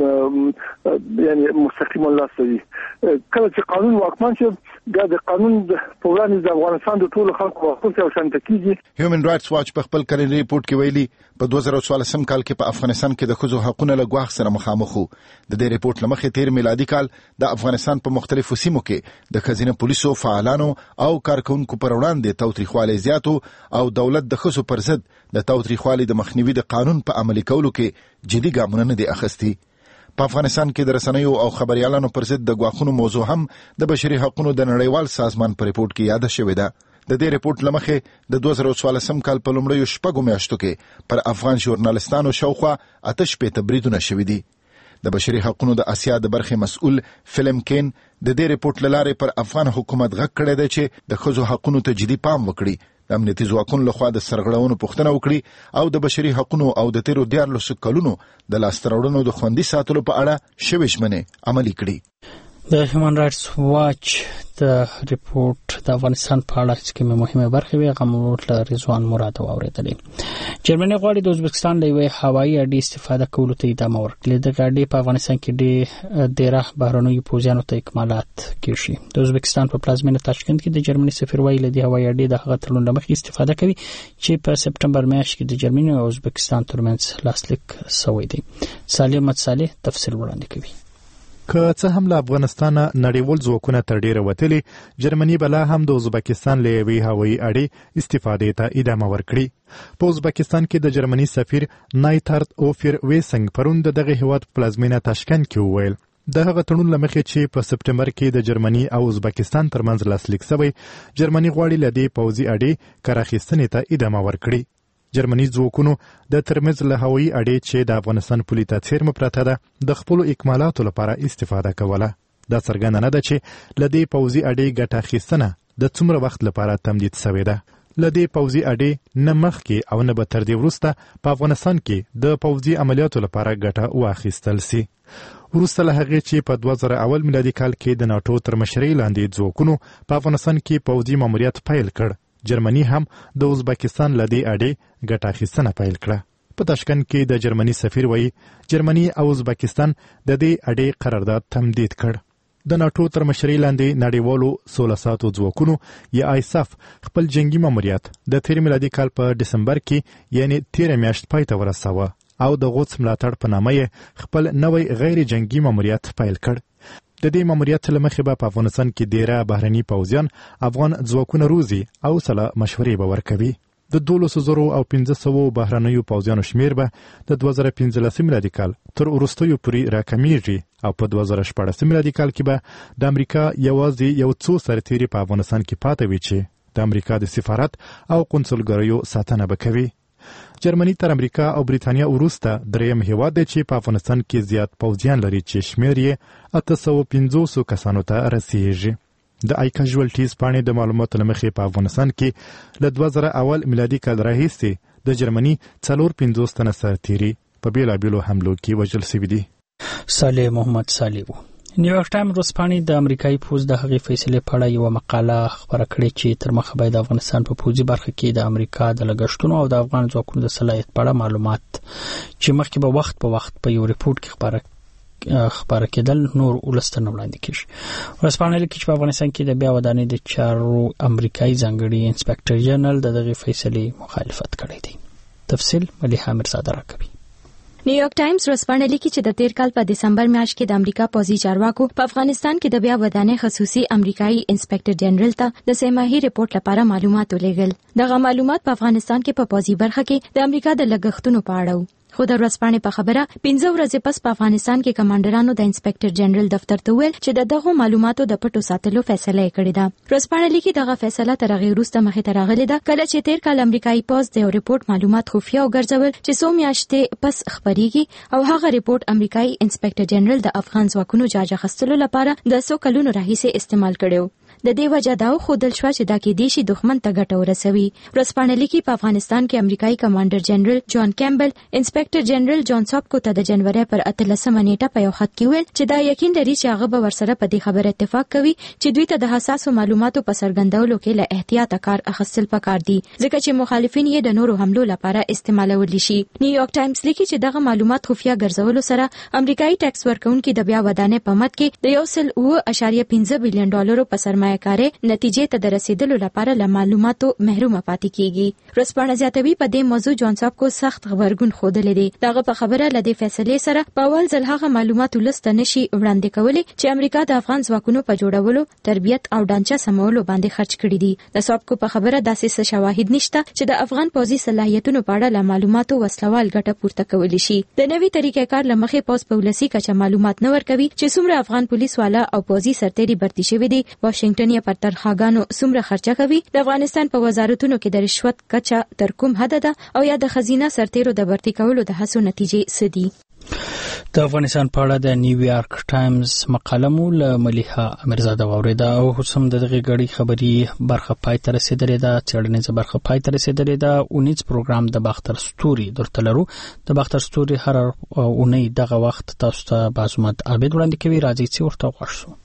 پکې یعنی مستقیما لاس لري. کله چې قانون واکمن شي دا د قانون په وړاندې د افغانستان د ټولو خلکو حقوق او شانته کیږي. هیومن رائټس واچ په خپل کلن ریپورت کې ویلي په دوه زره څوارلسم کال کې په افغانستان کې د ښځو حقوقو له ګواښ سره مخامخ وو. د دې ریپورت لمخې تیر میلادي کال د افغانستان په مختلفو سیمو کې د ښځینه پولیسو فعالانو او کارکونکو پر وړاندې تاوتریخوالي زیاتو او دولت د ښځو پر ضد د تاوتریخوالي د مخنیوي د قانون په عملي کولو کې جدي ګامونه نه دي اخیستي. په افغانستان کې د رسنیو او خبريالانو پر ضد د ګواښونو موضوع هم د بشري حقوقو د نړیوال سازمان په ریپورت کې یاد شوې ده. د دې ریپورت لمخې د دوه زره څوارلسم کال په لومړیو شپږو میاشتو کې پر افغان ژورنالستانو شاوخوا اته شپېته بریدونه شوي دي. د بشري حقوقو د اسیا د برخې مسؤل فیلم کین د دې ریپورت لاره پر افغان حکومت غږ کړی دی چې د ښځو حقوقو ته جدي پام وکړي، د امنیتي ځواکونو لخوا د سرغړونو پوښتنه وکړي او د بشري حقوقو او د تیرو دیارلسو کلونو د لاسته راوړنو د خوندي ساتلو په اړه شوې ژمنې عملي کړي. د هیومن رائټس واچ د ریپورت د افغانستان په اړه چې کومه مهمه برخه وي غموټ له رضوان مراد اوریدلې. جرمني غواړي د ازبکستان له یوې هوایي اډې استفاده کولو ته ادامه ورکړي. د اډې په افغانستان کې ډېر ډیره بهرنیو پوځیانو ته اکمالات کیږي. د ازبکستان په پلازمینه تاشکند کې د جرمني سفیر ویلي د هوایي اډې د هغه تړون لمخې استفاده کوي چې په سپټمبر میاشت کې د جرمني او ازبکستان ترمنځ لاسلیک شوی دی. سالم متصالح تفصیل وړاندې کوي. که څه هم له افغانستان نړیوال ځواکونه تر ډیره وتلي، جرمني بلا هم د ازبکستان له یوې هوایي اډې استفادې ته ادامه ورکړي. په ازبکستان کې د جرمني سفیر نایتارت اوفیر ویسنګ پرون د دغه هیواد پلازمینه تاشکند کې وویل د هغه تړون لمخې چې په سپټمبر کې د جرمني او ازبکستان ترمنځ لاسلیک شوی، جرمني غواړي له دې پوځي اډې کار اخیستنې ته ادامه ورکړي. جرمني ځواکونو د ترمز له هوایي اډې چې د افغانستان پولې ته څیرمه پرته ده د خپلو اکمالاتو لپاره استفاده کوله. دا څرګنده نه ده چې له دې پوځي اډې ګټه اخیستنه د څومره وخت لپاره تمدید شوې ده. له دې پوځي اډې نه مخکې او نه به تر دې وروسته په افغانستان کې د پوځي عملیاتو لپاره ګټه واخیستل سي. وروسته له هغې چې په دوه زره اول میلادي کال کې د ناټو تر مشرۍ لاندې ځواکونو په افغانستان کې پوځي ماموریت پیل کړ، جرمني هم د ازبکستان له دې اډې ګټه اخیستنه پیل کړه. په تاشکند کې د جرمني سفیر وایي جرمني او ازبکستان د دې اډې قرارداد تمدید کړ. د ناټو تر مشرۍ لاندې نړیوالو سوله ساتو ځواکونو یا آیساف خپل جنگي ماموریت د تیر میلادي کال په دسمبر کې یعنی تیر میاشت پای ته ورساوه او د غوڅ ملاتړ په نامه خپل نوی غیر جنگي ماموریت پیل کړ. د دې ماموریت له مخې به په افغانستان کې ډیره بهرني پوځیان افغان ځواکونه روزي او سلا مشورې به ورکوي. د دولسو زرو او پنځه سوو بهرنیو پوځیانو شمیر به د دوه زره پنځلسم میلادي کال تر وروستیو پورې راکمیږي او په دوه زره شپاړسم میلادي کال کې به د امریکا یوازې یو څو سرتیري په افغانستان کې پاتې وي چې د امریکا د سفارت او قونسلګریو ساتنه به کوي. جرمني تر امریکا او بریتانیا وروسته دریم هیواد دی چې په افغانستان کې زیات پوځیان لري چې شمیر یې اته سوه پنځوس کسانو ته رسیږي. د آی کاژوالټیز پاڼې د معلوماتو له مخې په افغانستان کې له دوه زره اول میلادي کال راهیسې د جرمني څلور پنځوس تنه سرتیري په بیلابیلو حملو کې وژل شوي دي. صالح محمد صالح. نیویارک ټایم ورځپاڼې د امریکایي پوځ د هغې فیصلې په اړه یوه مقاله خپره کړې چې تر مخه باید د افغانستان په پوځي برخه کې د امریکا د لګښتونو او د افغان ځواکونو د صلاحیت په اړه معلومات چې مخکې به وخت په وخت په یو ریپورت کې خپاره خبره کېدل نور ولسته نه وړاندې کیږي. ورځپاڼه لیکي چې په افغانستان کې د بیا ودانۍ د چارو امریکایي ځانګړي انسپکټر جنرال د دغې فیصلې مخالفت کړی دی. تفصیل ملیحه مرزاده راکوي. نیویارک ټایمز ورځپاڼه لیکي چې د تیر کال په دسمبر میاشت کې د امریکا پوځي چارواکو په افغانستان کې د بیا ودانۍ خصوصي امریکایي انسپکټر جنرال ته د سیماهي ریپورت لپاره معلومات ولېږل. دغه معلومات په افغانستان کې په پوځي برخه کې د امریکا د لګښتونو په اړه خو د ورځپاڼې په خبره پنځه ورځې پس په افغانستان کې کمانډرانو د انسپکټر جنرال دفتر ته ویل چې د دغه معلوماتو د پټو ساتلو فیصله کړې ده. ورځپاڼه لیکي دغه فیصله تر هغې وروسته مخې ته راغلې ده کله چې تیر کال امریکایي پوځ د یو ریپورت معلومات خفیه وګرځول چې څو میاشتې پس خپریږي او هغه ریپورت امریکایي انسپکټر جنرال د افغان ځواکونو جاج اخیستلو لپاره د څو کلونو راهیسې استعمال کړو. د دې وجه دا خودل شو چې دا کې دیشي دښمن ته ګټه ورسوي. ورځپاڼه لیکي په افغانستان کې امریکایي کمانډر جنرال جان کیمبل انسپکټر جنرال جان ساپکو ته د جنوري پر اتلسمه نیټه په یو خط کې ویل چې دا یقین لري چې هغه به ورسره په دې خبره اتفاق کوي چې دوی ته د حساسو معلوماتو په څرګندولو کې له احتیاط کار اخیستل پکار دي ځکه چې مخالفین یې د نورو حملو لپاره استعمالول شي. نیویارک ټایمز لیکي چې دغه معلومات خفیه ګرځولو سره امریکایي ټیکس ورکونکو د بیا ودانې په مد کې د یو سل اوه اعشاریه پنځه بلین ډالرو په سرمایه کاري نتیجې ته د رسیدلو لپاره له معلوماتو محروم پاتې کیږي. ورځپاڼه زیاتوي په دې موضوع جان ساپکو سخت خبرګون خوده لري. دغه په خبره لدې فیصله سره په اول ځل هغه معلومات ولست نشي وړاندې کولای چې امریکا د افغان ځواکونو په جوړولو، تربیت او ډانچه سمولو باندې خرج کړي دي. د ساپکو په خبره داسې شواهد نشته چې د افغان پوځي صلاحیتونو په اړه له معلوماتو وسلوال ګټه پورته کولی شي. د نوي طریقې کار لمخې پوز په ولسی کچه معلومات نه ورکوي چې څومره افغان پولیس والا او پوځي سرتېري برتي شوی دي، واشنگټن یې پر تنخواګانو څومره خرچه کوي، د افغانستان په وزارتونو کې د رشوت کچه تر کوم حد ده او یا د خزینه سرتېرو د برتي کولو د هڅو نتیجې څه دي. د افغانستان په اړه د نیویارک ټایمز مقاله مو له ملیحه امیرزاده واوریده او هم د دغه غړي خبري برخه پای ته رسیدلې ده. څېړنیزه برخه پای ته رسیدلې ده. اونیز پروګرام د باختر ستوري درته لرو. د باختر ستوري هر اونۍ دغه وخت تاسو ته معلومات عابد وړاندې کوي. راځي چې ورته وښو.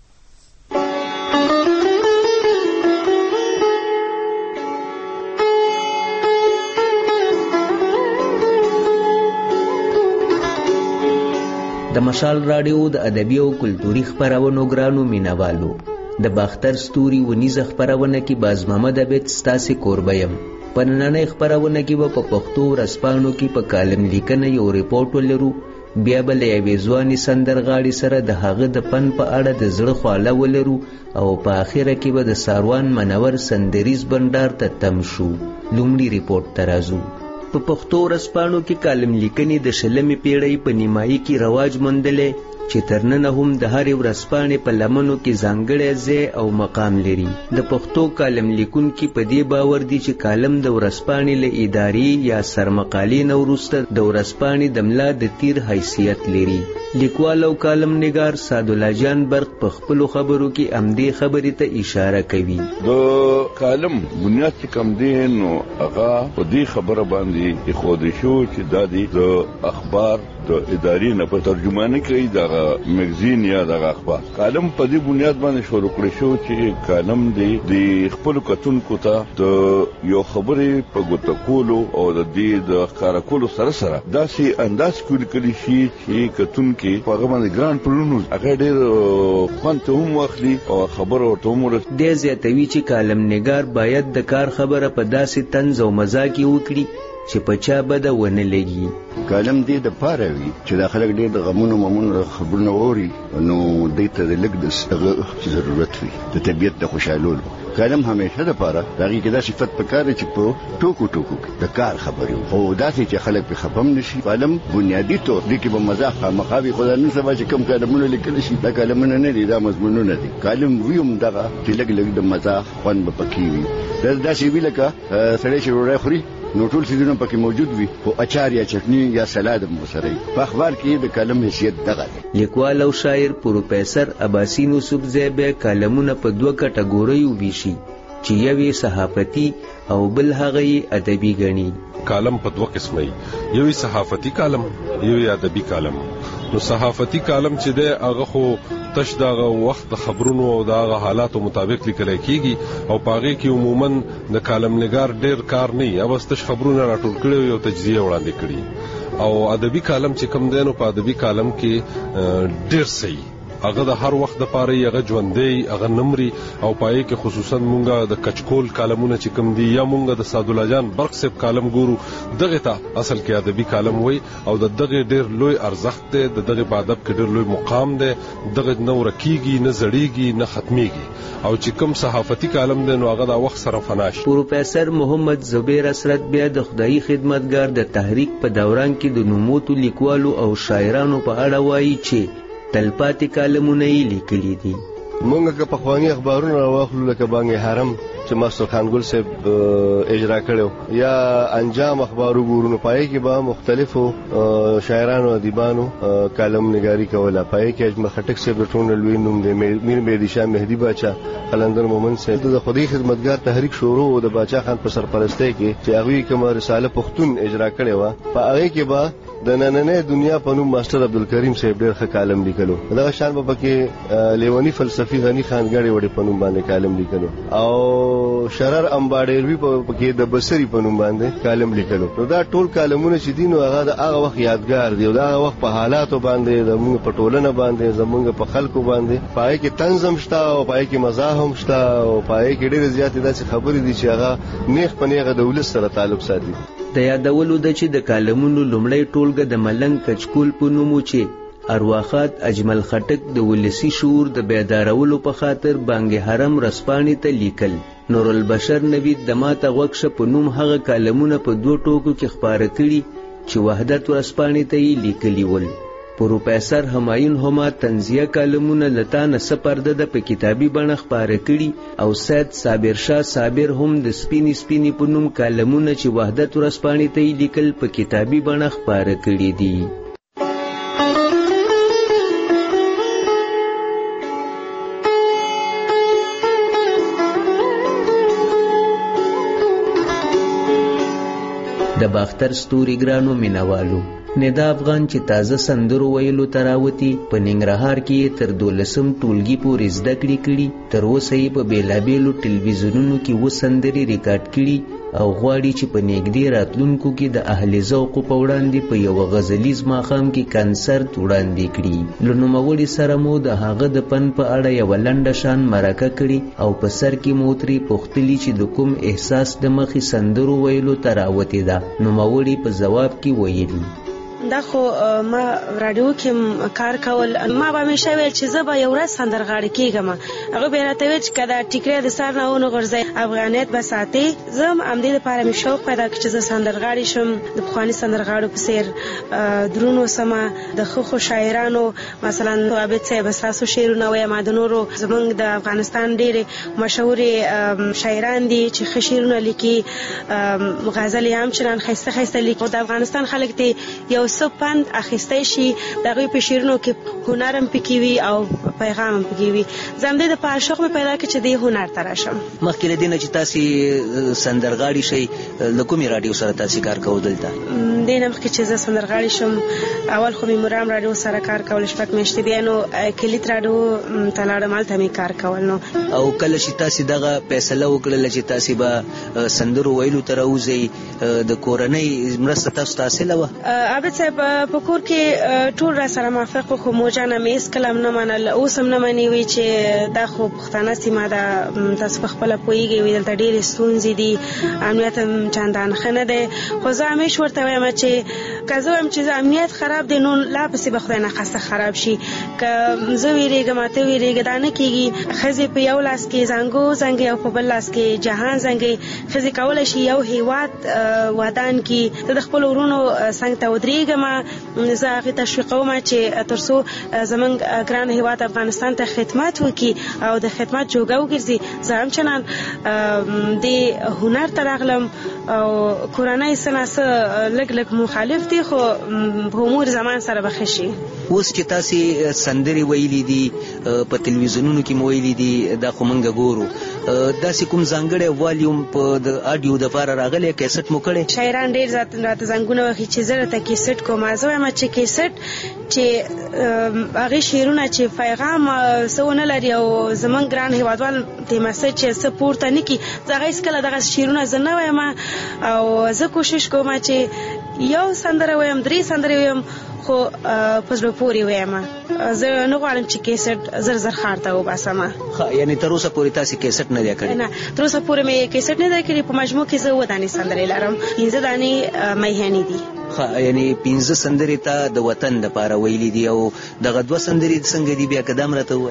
د مشال رادیو د ادبي او کلتوري خبرونو ګرانو مینوالو، د باختر ستوري ونیزه خبرونه کې باز محمد عبد ستاسي کوربیم. په نننۍ خبرونه کې به په پښتو ورځپاڼو کې په کالم لیکنه یو ریپورت ولرو، بیا به له یوې ځوانې سندرغاړې سره د هغه د فن په اړه د زړه خواله ولرو او په اخره کې به د ساروان منور سندریز بنډار ته تم شو. لومړي ریپورت ته راځو. په پښتو ورځپاڼو کې کالم لیکنې د شلمې پیړۍ په نیمایي کې رواج موندلې چې تر ننه هم د هرې ورځپاڼې په لمنو کې ځانګړی ځای او مقام لري. د پښتو کالم لیکونکي په دې باور دي چې کالم د ورځپاڼې له ادارې یا سرمقالې نه وروسته د ورځپاڼې د ملا د تیر حیثیت لري. لیکوال او کالم نگار سعدالله جان برق په خپلو خبرو کې همدې خبرې ته اشاره کوي. د کالم بنیاد چې کوم دی نو هغه په دې خبره باندې ایښودل شو چې دا د اخبار د ادارې نه په ترجمانه کې دغه مګزین یا دغه اخبار کالم په دې بنیاد باندې شروع کړی شو چې کالم دی د خپل کتونکو ته د یو خبرې په ګوته کولو او د دې د ښکارا کولو سره سره داسې انداز کولی شي چې کتون کې په هغه باندې ګران پرونو هغه ډېر خوند ته هم واخلي او خبره ورته هم ورسوي. دې زیاتوي چې کالم نگار باید د کار خبره په داسې طنز او مزاح کې وکړي چې په چا بده ونه لګي. کالم دې د پاره وي چې د خلک ډېر د غمونو ممونو خبرونه ووري نو دې ته د لږ د ضرورت وي د طبیعت د خوشحالولو. کالم همیشه د پاره هغه کې دا صفت پکاره چې په ټوکو ټوکو د کار خبرې خو داسې چې خلک په خپم نشي. کالم بنیادی طور دې کې به مزاح مخاوي خدای نن سبا چې کوم کالمونه لیکل شي دا کالمونه نه دي، دا مضمونونه دي. کالم ویم دغه چې لږ لږ د مزاح خوند به پکې وي. دا داسې وی لکه سړی چې ډوډۍ خوري نو ټول سیدونه پکې موجود وي او اچار یا چټنی یا سلاد هم وسره. په اخبار کې د کالم حیثیت دغه دی. لیکوال او شاعر پروفیسر عباسین یوسفزی به کالمونه په دوه کټګوریو ویشي چې یوې صحافتي او بل هغه ادبي غني. کالم په دوه قسمه یو صحافتي کالم یو ادبي کالم. نو صحافتي کالم چې دی هغه خو تش دغه وخت د خبرونو او دغه حالاتو مطابق لیکل کېږي او پاغه کې عموما د کالم نگار ډېر کار نه یا بس تش خبرونه راټول کړي او تجزیه وړاندې کړي. او ادبي کالم چې کوم دی نو په ادبي کالم کې ډېر صحیح هغه د هر وخت د پاره هغه ژوندې هغه نمرې او پای کې خصوصا مونږه د کچکول کالمونه چې کوم دي یا مونږه د سعدالله جان برق صاحب کالم ګورو دغه ته اصل کې ادبي کالم وای او د دغه ډېر لوی ارزښت دی، د دغه په ادب کې ډېر لوی مقام دی، دغه نه ورکیږي نه زړیږي نه ختميږي. او چې کوم صحافتي کالم دی نو هغه د وخت سره فناش. پروفیسر محمد زبیر اسرت بیا د خدای خدمتګار د تحریک په دوران کې د نوموتو لیکوالو او شاعرانو په اړه وایي چې تلپاتې کالمونه یې لیکلي دي. مونږ که پخوانی اخبارونه واخلو لکه بانګ حرم چې مستر خانګل صاحب اجرا کړو یا انجام اخبار وګورو پای کې به مختلفو شاعرانو ادیبانو کالم نگاری کوله. پای کې اجمل خټک صاحب ټول لوی نوم دی، میر مهدی شاه مهدی باچا، قلندر مومن صاحب د خدای خدمتګار تحریک شروع د باچا خان په سرپرستی کې چې هغه کوم رساله پښتون اجرا کړې و. په هغه کې به د نننې دنیا په نوم ماستر عبدالکریم صاحب ډېر ښه کالم لیکلو. دغه شان به پکې لیونی فلسفي غنی خانګړې وړي په نوم باندې کالم لیکلو او شرر امباډیروي پکې د بصری په نوم باندې کالم لیکلو. نو دا ټول کالمونه چې دي نو هغه د هغه وخت یادګار دی او د هغه وخت په حالاتو باندې زموږ په ټولنه باندې زموږ په خلکو باندې پای کې طنز هم شته او پای کې مزاح هم شته او پای کې ډېر زیاتې داسې خبرې دي چې هغه نیغ په نیغه د ولس سره تعلق ساتي. د یادولو د چې د کالمونو لومړی ټولګه د ملنګ کچکول په نوم چې ارواخات اجمل خټک د ولسی شعور د بیدارولو په خاطر بانګ حرم رسپانی ته لیکل. نور البشر نوید د ماته غوښه په نوم هغه کالمونه په دوه ټوکو کې خبره کړي چې وحدت رسپانی ته یې لیکلي ول. پروفیسر همایون هما تنزیه کالمونه لتانه سپرده د په کتابي بڼه خبره کړي او سید صابر شاه صابر هم د سپینی سپینی په نوم کالمونه چې وحدت ورسپانی ته لیکل په کتابي بڼه خبره کړي دي. د باختر ستوري ګرانو مینوالو، ندا افغان چې تازه سندرو ویلو تراوتی په ننګرهار کې تر دولسم ټولګي پورې زده کړې کړي. تر اوسه یې په بیلابیلو ټلویزیونونو کې و سندرې ریکارډ کړي او غواړي چې په نږدې راتلونکو کې د اهل ذوقو په وړاندې په یو غزلیز ماښام کې کنسرت وړاندې کړي. له نوموړي سره مو د هغه د فن په اړه یوه لنډه شان مرکه کړي او په سر کې مو ترې پوښتلي چې د کوم احساس د مخې سندرو ویلو تراوتې ده. نوموړي په ځواب کې ویلي دا خو ما رادیو کې کار کول، ما به همیشه ویل چې زه به یو ورځ سندرغاړې کېږم. هغه به راته ویل چې که دا ټیکری د سر نه ونغورځئ افغانیت به ساتئ. زه هم همدې دپاره مې شوق پیدا کړ چې زه سندرغاړې شم، د پخواني سندرغاړو په څېر درون وسمه، د ښه ښو شاعرانو مثلا عابد صاحب ستاسو شعرونه ویمه، د نورو زموږ د افغانستان ډېرې مشهورې شاعران دي چې ښه شعرونه لیکي، غزل یې هم چنان ښایسته ښایسته لیکي. د افغانستان خلک دي یو څه پند اخیستی شي د هغوی په شعرونو کې هنر هم پکې وي او پیغام هم پکې وي. زه همدې دپاره شوق مې پیدا کړ چې دې هنر ته راشم. مخکې له دې نه چې تاسې سندرغاړي شئ له کومې راډیو سره تاسې کار کوو دلته؟ دې نه مخکې چې زه سندرغاړي شم اول خو مې مرام راډیو سره کار کول شپږ میاشتې، بیا نو کلیت راډیو ته لاړم، هلته مې کار کول. نو او کله چې تاسې دغه فیصله وکړله چې تاسې به سندرو ویلو ته راوځئ د کورنۍ مرسته تاسو ته حاصله وه؟ عابد صاحب په کور کې ټول را سره موافق وو، خو موجانه مې هېڅکله هم نه منل، اوس هم نه مني. وی چې دا خو پښتانه سیمه ده، تاسو په خپله پوهېږئ، وي دلته ډېرې ستونزې دي، امنیت هم چندان ښه نه دی. خو زه همیش ورته وایم چې که زه وایم چې امنیت خراب دی نو لا پسې به خدای نخواسته خراب شي. که زه ویرېږم ته ویرېږې دا نه کېږي. ښځې په یو لاس کې زنګو زنګي او په بل لاس کې جهان زنګي. ښځې کولی شي یو هېواد ودان کړي. زه د خپلو ورونو څنګ ته ودرېږم، زه هغې تشویقوم چې تر څو زموږ ګران هېواد افغانستان ته خدمت وکړي او د خدمت جوګه وګرځي. زه هم چنان دې هنر ته راغلم او کورنۍ څه نه څه لږ لږ مخالف دي، خو په امور زمان سره به ښه شي. اوس چې تاسې سندرې ویلي دي په تلویزیونونو کې مو ویلي دي، دا خو موږ ګورو، داسې کوم ځانګړی والیوم په د اډیو دپاره راغلی کیسټ مو کړی؟ شاعران ډېر راته زنګونه وهي چې زه راته کیسټ کوم. زه وایم چې کیسټ چې هغې شعرونه چې پیغام څه ونه لري او زموږ ګران هېوادوال دې مسج چې څه پورته نه کړي، زه هغه هېڅکله دغه شعرونه زه نه وایم او زه کوشش کوم چې یو سندره ویم، درې سندرې ویم، خو په زړه پورې ویم. زه نه غواړم چې کیسټ زر زر ښار ته وباسم. یعنې تر اوسه پورې تاسې کیسټ نه دی کړی؟ نه، تر اوسه پورې مې کیسټ نه دی کړی. په مجموع کې زه اووه دانې سندرې لرم، پنځه دانې میهنې دي. یعنی پنځه سندرې ته د وطن دپاره ویلي دي او دغه دوه سندرې څنګه دي بیا که دا هم راته ووایي؟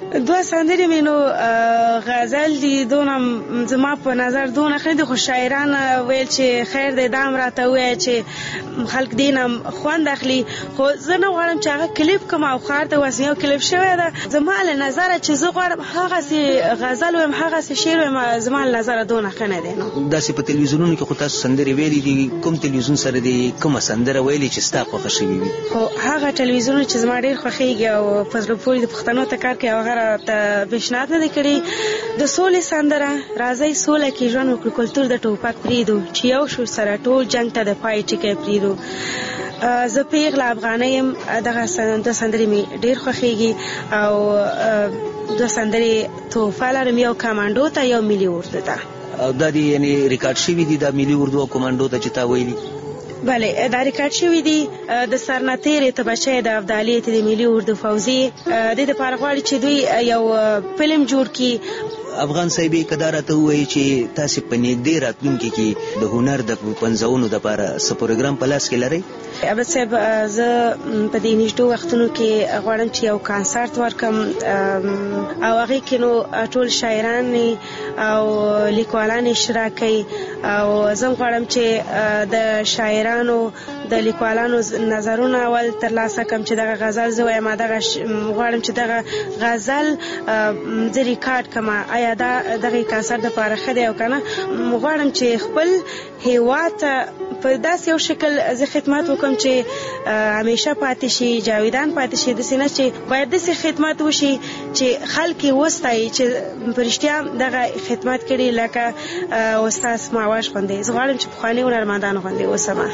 دوه سندرې مې نو غزل دي دونه زما په نظر دونه ښه دي، خو شاعران ویل چې خیر دی دا هم راته ووایه چې خلک دې نه خوند اخلي، خو زه نه غواړم چې هغه کلیپ کوم او ښار ته وسم. یو کلیپ شوی ده زما له نظره چې زه غواړم هغسې غزل ویم هغسې شعر ویم، زما له نظره دونه ښه نه دی. نو داسې په تلویزیونونو کې خو تاسو سندرې ویلي دي، کوم تلویزیون سره دي کومه سندره ویلي چې ستا خوښه شوې وي؟ خو هغه تلویزیون چې زما ډېر خوښېږي او په زړه پورې د پښتنو ته کار کوي او هغه راته پیشنهاد نه دی کړی. د سولې سندره راځئ سوله کې ژوند وکړو، کلتور د ټوپک پرېږدو، چې یو شو سره ټول جنګ ته د پای ټکی پرېږدو. زه پیغله افغانۍ یم، دغه دوه سندرې مې ډېر خوښېږي او دوه سندرې تحفه لرم، یو کمانډو ته یو ملي اردو ته. او دا دي یعنې ریکارډ شوي دي دا ملي اردو او کمانډو ته چې تا ویلي؟ بله دا ریکارډ شوي دي. د سرنتیرې ته بچی د ابدالي ته د ملي اردو فوزي دې دپاره غواړي چې دوی یو فلم جوړ کړي. افغان صاحبې که دا راته ووایي چې تاسې په نږدې راتلونکي کې د هنر د پنځونو دپاره څه پروګرام په لاس کې لرئ؟ عبد صاحب زه په دې نږدې وختونو کې غواړم چې یو کانسرت ورکم او هغې کې نو ټول شاعران او لیکوالان اشتراک کوي او زه هم غواړم چې د شاعرانو د لیکوالانو نظرونه اول ترلاسه کړم چې دغه غزل زه وایم، دغه غواړم چې دغه غزل زه ریکارډ کړم. آیا دا دغه کانسرت دپاره ښه دی او که نه؟ غواړم چې خپل هېواد ته په داسې یو شکل زه خدمت وکړم چې همیشه پاتې شي، جاویدان پاتې شي. داسې نه چې باید داسې خدمت وشي چې خلک یې وستایي چې په رښتیا دغه خدمت کړي لکه استاد ماواش غوندې. زه غواړم چې پخواني هنرمندانو غوندې اوسم.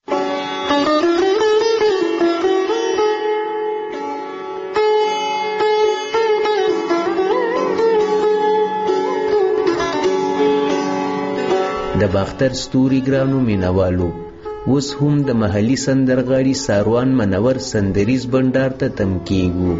د باختر ستوري ګرانو مینوالو، اوس هم د محلي سندرغاړي ساروان منور سندریز بنډار ته تم کیږو.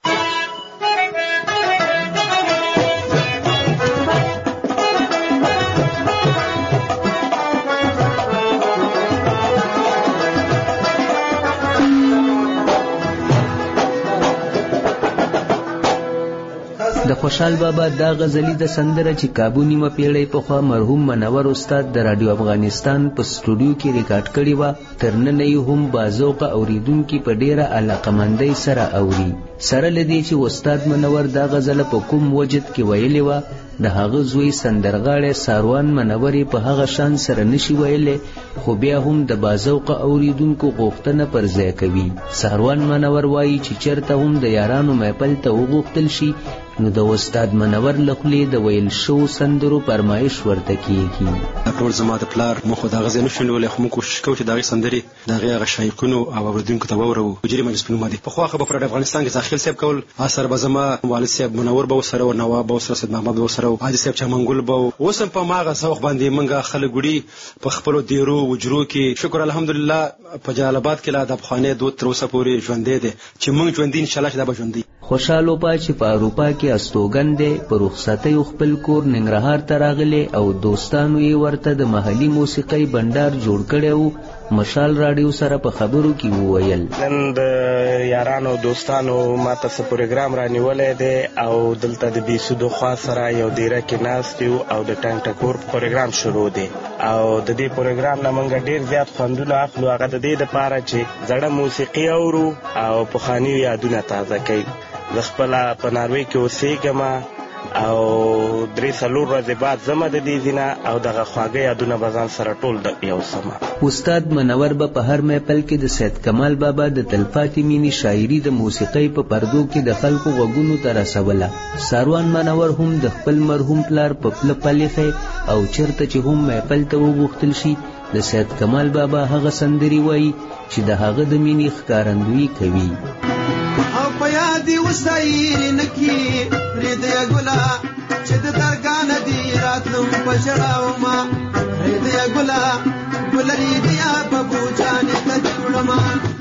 د خوشحال بابا دا غزلی د سندره چې کابو نیمه پیړۍ پخوا مرحوم منور استاد د رادیو افغانستان په سټوډیو کې ریکارډ کړې وه، تر ننه یې هم باذوقه اوریدونکي په ډېره علاقمندۍ سره اوري. سره له دې چې استاد منور دا غزله په کوم وجد کې ویلې وه، د هغه زوی سندرغاړی ساروان منور په هغه شان سره نشي ویلی، خو بیا هم د باذوقه اوریدونکو غوښتنه پر ځای کوي. ساروان منور وایي چې چېرته هم د یارانو محفل ته وغوښتل شي نو د استاد منور له خولې د ویل شوو سندرو فرمایش ورته کیږي. دا ټول زما د پلار مخ د غزل نشو لولې، خو موږ کوشش کوو چې د هغې سندرې د هغې هغه شایقینو او اوریدونکو ته واورو. حجرې مجلس په نوم دی. پخوا خو به په افغانستان کې زاخیل صاحب کول، اثر به زما والد صاحب منور به ورسره و، نواب به ورسره، سید محمد به ورسره و، حاجي صاحب چمنګل به و. اوس هم په هماغه ذوق باندې موږ خلک وړي په خپلو دیرو وجرو کې. شکر الحمدلله په جلال آباد کې لا د پخوانۍ دود تر اوسه پورې ژوندی دی چې موږ ژوندي انشاءالله چې دا به ژوندي. خوشحال وپا چې په اروپا کې استوګن دی، په رخصتیو خپل کور ننګرهار ته راغلی او دوستانو یې ورته د محلي موسیقۍ بنډار جوړ کړی و. مشال راډیو سره په خبرو کې وویل نن د یارانو دوستانو ماته څه پروګرام رانیولی دی او دلته د بیسودو خوا سره یو دیره کې ناست یو او د ټنګ ټکور پروګرام شروع دی او د دې پروګرام نه موږ ډېر زیات خوندونه اخلو. هغه د دې دپاره چې زړه موسیقي اورو او پخواني یادونه تازه کوي. زه خپله په ناروې کې اوسېږم او درې څلور ورځې بعد زما د دې ځینه او دغه خواږه یادونه به ځان سره ټول د یو سمه. استاد منور به په هر محفل کې د سید کمال بابا د تلپاتې مینې شاعري د موسیقۍ په پردو کې د خلکو غوږونو ته رسوله. ساروان منور هم د خپل مرحوم پلار په پله پلیخی او چېرته چې هم محفل ته وغوښتل شي د سید کمال بابا هغه سندرې وایي چې د هغه د مینې ښکارندویي کوي. او په یاد یې وستایي نکي پرېږدی ګله چې د درګاه نه دي راتلم په ژړاومه پرېږدی ګله ګله ریدیا ببو جانې ته دې وړمه.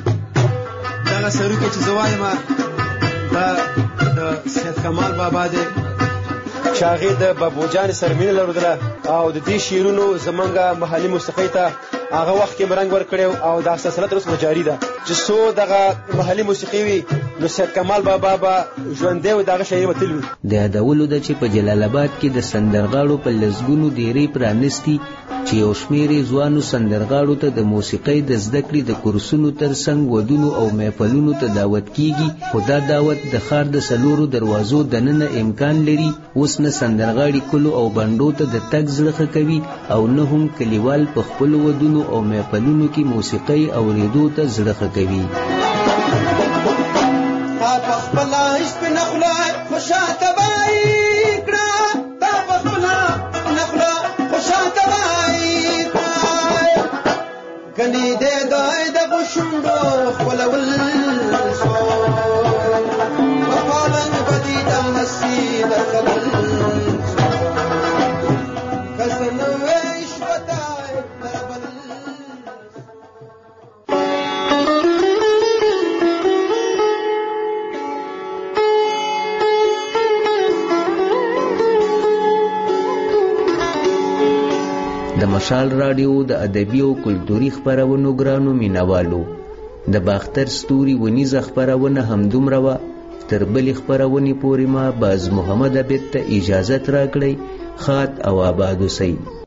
دغه سروکې چې زه وایم دا د سید کمال بابا دی چې هغې د ببو جانې سره مینه لرودله او د دې شعرونو زمونږ محلي موسیقۍ ته هغه وخت کې رنګ ورکړی او دا سلسله تر اوسه جاري ده چې څو دغه محلي موسیقي وي نو سید کمال بابا به ژوندی و دغه شاعري به تل وي. د یادولو ده چې په جلال آباد کې د سندرغاړو په لسګونو ډیرې پرانستي چې یو شمېر یې ځوانو سندرغاړو ته د موسیقۍ د زده کړې د کورسونو ترڅنګ ودونو او محفلونو ته دعوت کیږي، خو دا دعوت د ښار د څلورو دروازو دننه امکان لري. اوس نه سندرغاړي کلو او بنډو ته د تګ زړه ښه کوي او نه هم کلیوال په خپلو ودونو او محفلونو کې موسیقۍ اورېدو ته زړه ښه کوي. کنی دے دای د غشوندو خپلول شو وقالن بدی د مسید خلل کسن ویش وتای دربل. د مشال رادیو د ادبي او کلتوري خپرونو ګرانو مینوالو، د باختر ستوري ونیزه خپرونه همدومره وه. تر بلې خپرونې پورې ما باز محمد عبید ته اجازت راکړئ. ښاد او آباد اوسئ.